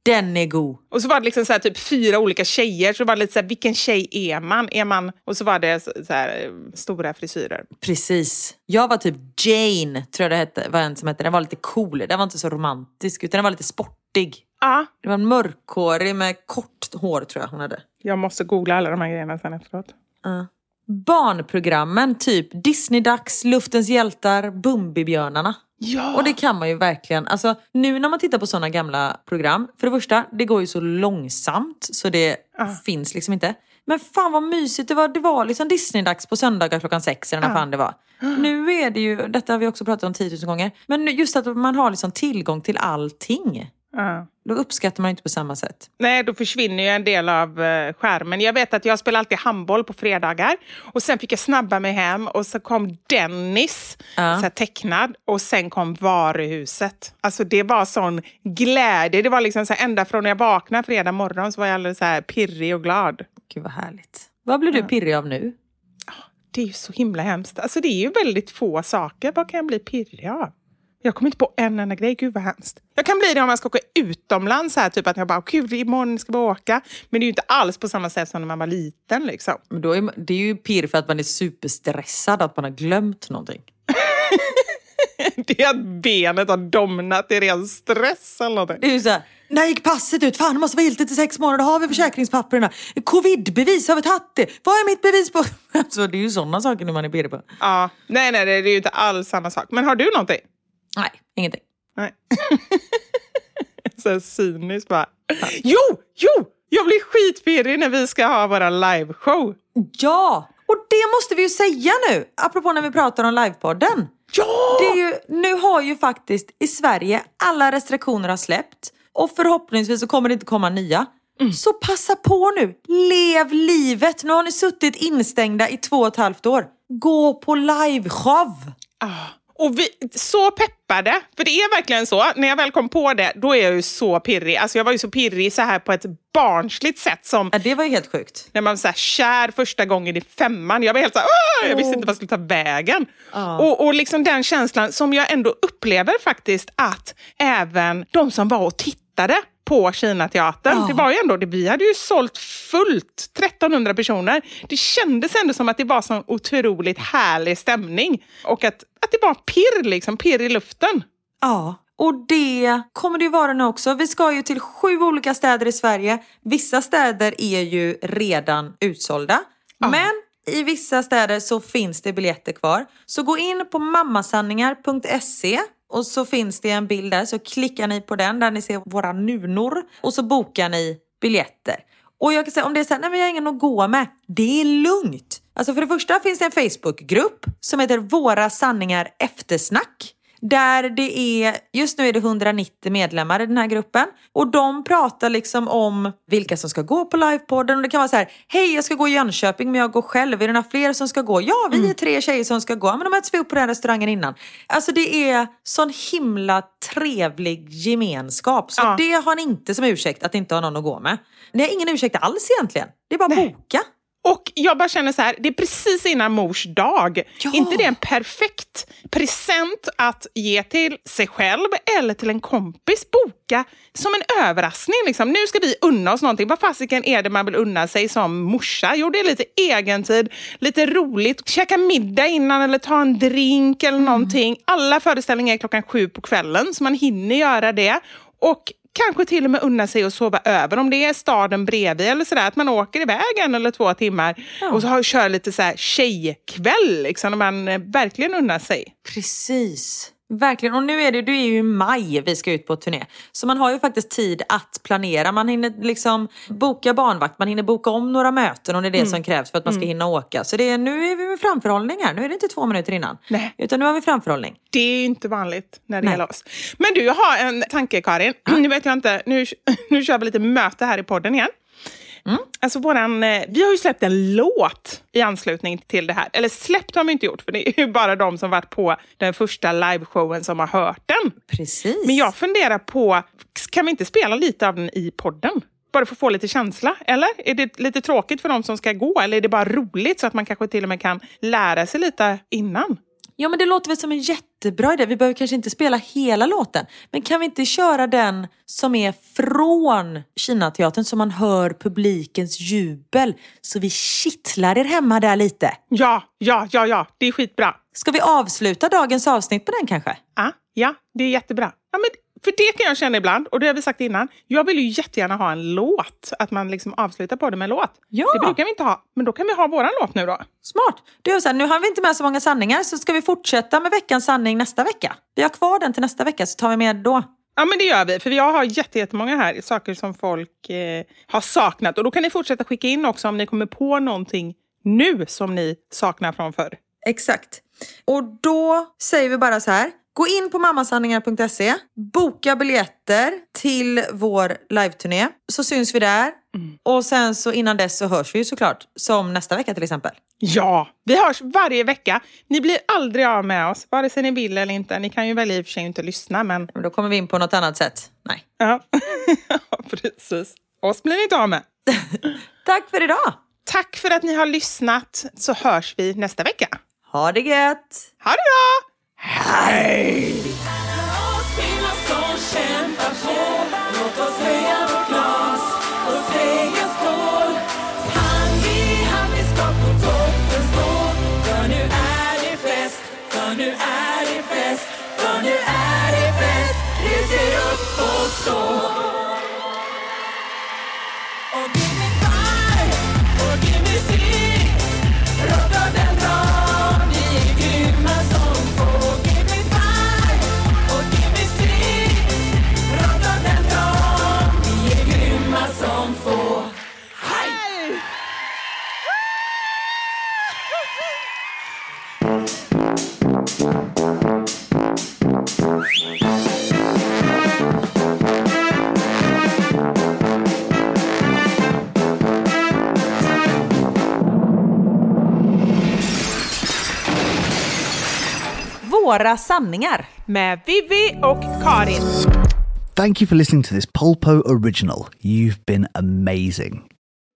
Den är god.
Och så var det liksom så här, typ fyra olika tjejer. Så var det lite så här, vilken tjej är man? Är man? Och så var det så, så här, stora frisyrer.
Precis. Jag var typ Jane, tror jag det hette. Var en som hette. Den var lite cool. Den var inte så romantisk, utan den var lite sportig.
Ja.
Det var en mörkhårig med kort hår, tror jag hon hade.
Jag måste googla alla de här grejerna sen efteråt.
Uh. Barnprogrammen, typ Disney-dags, Luftens hjältar, Bumbibjörnarna.
Ja.
Och det kan man ju verkligen, alltså nu när man tittar på sådana gamla program, för det första, det går ju så långsamt så det uh. finns liksom inte. Men fan vad mysigt det var, det var liksom Disney-dags på söndagar klockan sex eller när uh. fan det var. Uh. Nu är det ju, detta har vi också pratat om tiotusen gånger, men just att man har liksom tillgång till allting.
Uh.
Då uppskattar man inte på samma sätt.
Nej, då försvinner ju en del av uh, skärmen. Jag vet att jag spelar alltid handboll på fredagar. Och sen fick jag snabba mig hem. Och så kom Dennis, uh. så här tecknad. Och sen kom Varuhuset. Alltså det var sån glädje. Det var liksom så här, ända från när jag vaknade fredag morgon så var jag alldeles så här pirrig och glad.
Gud vad härligt. Vad blir du uh. pirrig av nu?
Det är ju så himla hemskt. Alltså det är ju väldigt få saker. Vad kan jag bli pirrig av? Jag kommer inte på en enda grej. Gud vad hemskt. Jag kan bli det om jag ska åka utomlands här. Typ att jag bara, kul imorgon ska vi åka. Men det är ju inte alls på samma sätt som när man var liten liksom.
Men då är, det är ju pirr för att man är superstressad. Att man har glömt någonting.
Det är att benet har domnat i ren stress eller någonting.
Det är ju så här, när gick passet ut? Fan, det måste vara giltigt i sex månader. Då har vi försäkringspapperna. Covid-bevis, har vi tagit det? Vad är mitt bevis på? Alltså det är ju sådana saker när man är pirrig på.
Ja, nej nej det är ju inte alls samma sak. Men har du någonting?
Nej, ingenting.
Nej. Så cyniskt bara. Jo, jo! Jag blir skitpirrig när vi ska ha våra liveshow.
Ja, och det måste vi ju säga nu. Apropå när vi pratar om livepodden.
Ja!
Det är ju, nu har ju faktiskt i Sverige alla restriktioner har släppt. Och förhoppningsvis så kommer det inte komma nya. Mm. Så passa på nu. Lev livet. Nu har ni suttit instängda i två och ett halvt år. Gå på liveshow.
Ah. Och vi, så peppade, för det är verkligen så, när jag väl kom på det, då är jag ju så pirrig. Alltså jag var ju så pirrig så här på ett barnsligt sätt som...
Ja, det var ju helt sjukt.
När man var så här kär första gången i femman. Jag var helt så här, åh, jag visste inte vad jag skulle ta vägen. Oh. Och, och liksom den känslan som jag ändå upplever faktiskt att även de som var och tittade på Kinateatern. Oh. Det var ju ändå, det, vi hade ju sålt fullt trettonhundra personer. Det kändes ändå som att det var sån otroligt härlig stämning. Och att, att det var pirr liksom, pirr i luften.
Ja, och det kommer det ju vara nu också. Vi ska ju till sju olika städer i Sverige. Vissa städer är ju redan utsålda. Oh. Men i vissa städer så finns det biljetter kvar. Så gå in på mammasanningar punkt se. Och så finns det en bild där, så klickar ni på den där ni ser våra nunor. Och så bokar ni biljetter. Och jag kan säga, om det är så här, nej men jag har ingen att gå med. Det är lugnt. Alltså för det första finns det en Facebookgrupp som heter Våra sanningar eftersnack. Där det är, just nu är det hundranittio medlemmar i den här gruppen. Och de pratar liksom om vilka som ska gå på livepodden. Och det kan vara så här, hej jag ska gå i Jönköping men jag går själv. Är det några fler som ska gå? Ja, vi är tre tjejer som ska gå. Men de möts vi upp på den restaurangen innan. Alltså det är sån himla trevlig gemenskap. Så ja. Det har ni inte som ursäkt att inte ha någon att gå med. Det är ingen ursäkt alls egentligen. Det är bara
Nej.
boka.
Och jag bara känner så här, det är precis innan mors dag. Ja. Inte det en perfekt present att ge till sig själv eller till en kompis? Boka som en överraskning. Liksom. Nu ska vi unna oss någonting. Vad fasiken är det man vill unna sig som morsa? Jo, det är lite egentid, lite roligt. Käka middag innan eller ta en drink eller mm. någonting. Alla föreställningar är klockan sju på kvällen så man hinner göra det. Och kanske till och med unna sig att sova över om det är staden bredvid eller sådär. Att man åker iväg en eller två timmar ja. Och så har, kör lite så här tjejkväll liksom. När man verkligen unnar sig.
Precis. Verkligen. Och nu är det, det är ju i maj vi ska ut på turné. Så man har ju faktiskt tid att planera. Man hinner liksom boka barnvakt. Man hinner boka om några möten om det är det mm. som krävs för att man ska mm. hinna åka. Så det är, nu är vi med framförhållning här. Nu är det inte två minuter innan. Nej. Utan nu har vi framförhållning.
Det är ju inte vanligt när det gäller oss. Men du, jag har en tanke Karin. Ja. Nu vet jag inte. Nu, nu kör vi lite möte här i podden igen. Mm. Alltså våran, vi har ju släppt en låt i anslutning till det här. Eller släppt har vi inte gjort, för det är ju bara de som varit på den första liveshowen som har hört den.
Precis.
Men jag funderar på, kan vi inte spela lite av den i podden? Bara för att få lite känsla, eller? Är det lite tråkigt för de som ska gå, eller är det bara roligt så att man kanske till och med kan lära sig lite innan?
Ja, men det låter väl som en jättebra idé. Vi behöver kanske inte spela hela låten. Men kan vi inte köra den som är från Kinateatern så man hör publikens jubel? Så vi kittlar er hemma där lite.
Ja, ja, ja, ja. Det är skitbra.
Ska vi avsluta dagens avsnitt på den kanske?
Ja, ja, det är jättebra. Ja, men för det kan jag känna ibland, och det har vi sagt innan. Jag vill ju jättegärna ha en låt. Att man liksom avslutar på det med en låt.
Ja.
Det brukar vi inte ha, men då kan vi ha våran låt nu då.
Smart. Du är så här, nu har vi inte med så många sanningar, så ska vi fortsätta med veckans sanning nästa vecka. Vi har kvar den till nästa vecka, så tar vi med då.
Ja, men det gör vi. För jag har jättemånga här saker som folk eh, har saknat. Och då kan ni fortsätta skicka in också om ni kommer på någonting nu som ni saknar från förr.
Exakt. Och då säger vi bara så här. Gå in på mammasanningar punkt se, boka biljetter till vår live-turné, så syns vi där. Mm. Och sen så innan dess så hörs vi ju såklart, som nästa vecka till exempel.
Ja, vi hörs varje vecka. Ni blir aldrig av med oss, vare sig ni vill eller inte. Ni kan ju väl i och för sig inte lyssna, men...
Men då kommer vi in på något annat sätt. Nej.
Ja, precis. Oss blir ni inte av med.
Tack för idag.
Tack för att ni har lyssnat, så hörs vi nästa vecka.
Ha det gött.
Ha det bra. Hej!
Låt oss höja vårt glas och säga skål. Hand i hand vi ska på toppen stå. För nu är det fest, för nu är det fest, för nu är det fest. Res er upp och stå. Och give me five, och give me six. Rocka den bra, vi är grymma som få. Give me five, och give me six. Rocka den bra, vi är grymma som få. Hej!
Våra sanningar
med Vivi och Karin.
Thank you for listening to this Polpo original. You've been amazing.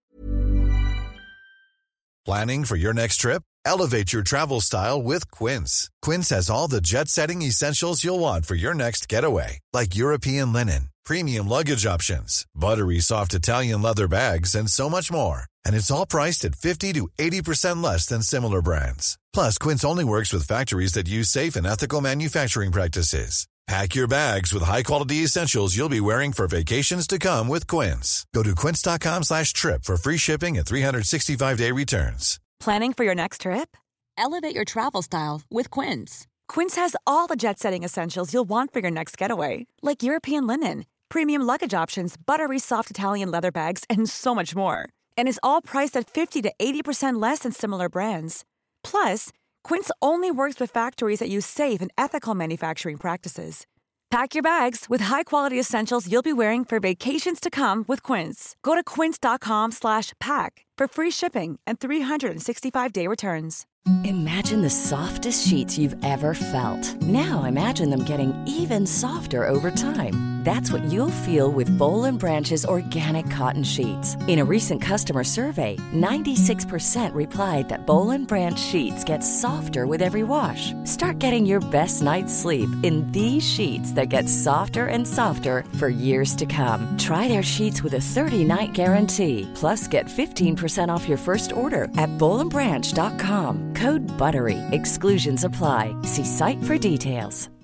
Planning for your next trip? Elevate your travel style with Quince. Quince has all the jet-setting essentials you'll want for your next getaway, like European linen, premium luggage options, buttery soft Italian leather bags, and so much more. And it's all priced at fifty to eighty percent less than similar brands. Plus, Quince only works with factories that use safe and ethical manufacturing practices. Pack your bags with high-quality essentials you'll be wearing for vacations to come with Quince. Go to quince.com slash trip for free shipping and three sixty-five day returns.
Planning for your next trip? Elevate your travel style with Quince. Quince has all the jet-setting essentials you'll want for your next getaway, like European linen, premium luggage options, buttery soft Italian leather bags, and so much more. And is all priced at fifty to eighty percent less than similar brands. Plus, Quince only works with factories that use safe and ethical manufacturing practices. Pack your bags with high-quality essentials you'll be wearing for vacations to come with Quince. Go to quince.com slash pack for free shipping and three sixty-five day returns.
Imagine the softest sheets you've ever felt. Now imagine them getting even softer over time. That's what you'll feel with Boll and Branch's organic cotton sheets. In a recent customer survey, ninety-six percent replied that Boll and Branch sheets get softer with every wash. Start getting your best night's sleep in these sheets that get softer and softer for years to come. Try their sheets with a thirty night guarantee. Plus, get fifteen percent off your first order at boll and branch dot com. Code BUTTERY. Exclusions apply. See site for details.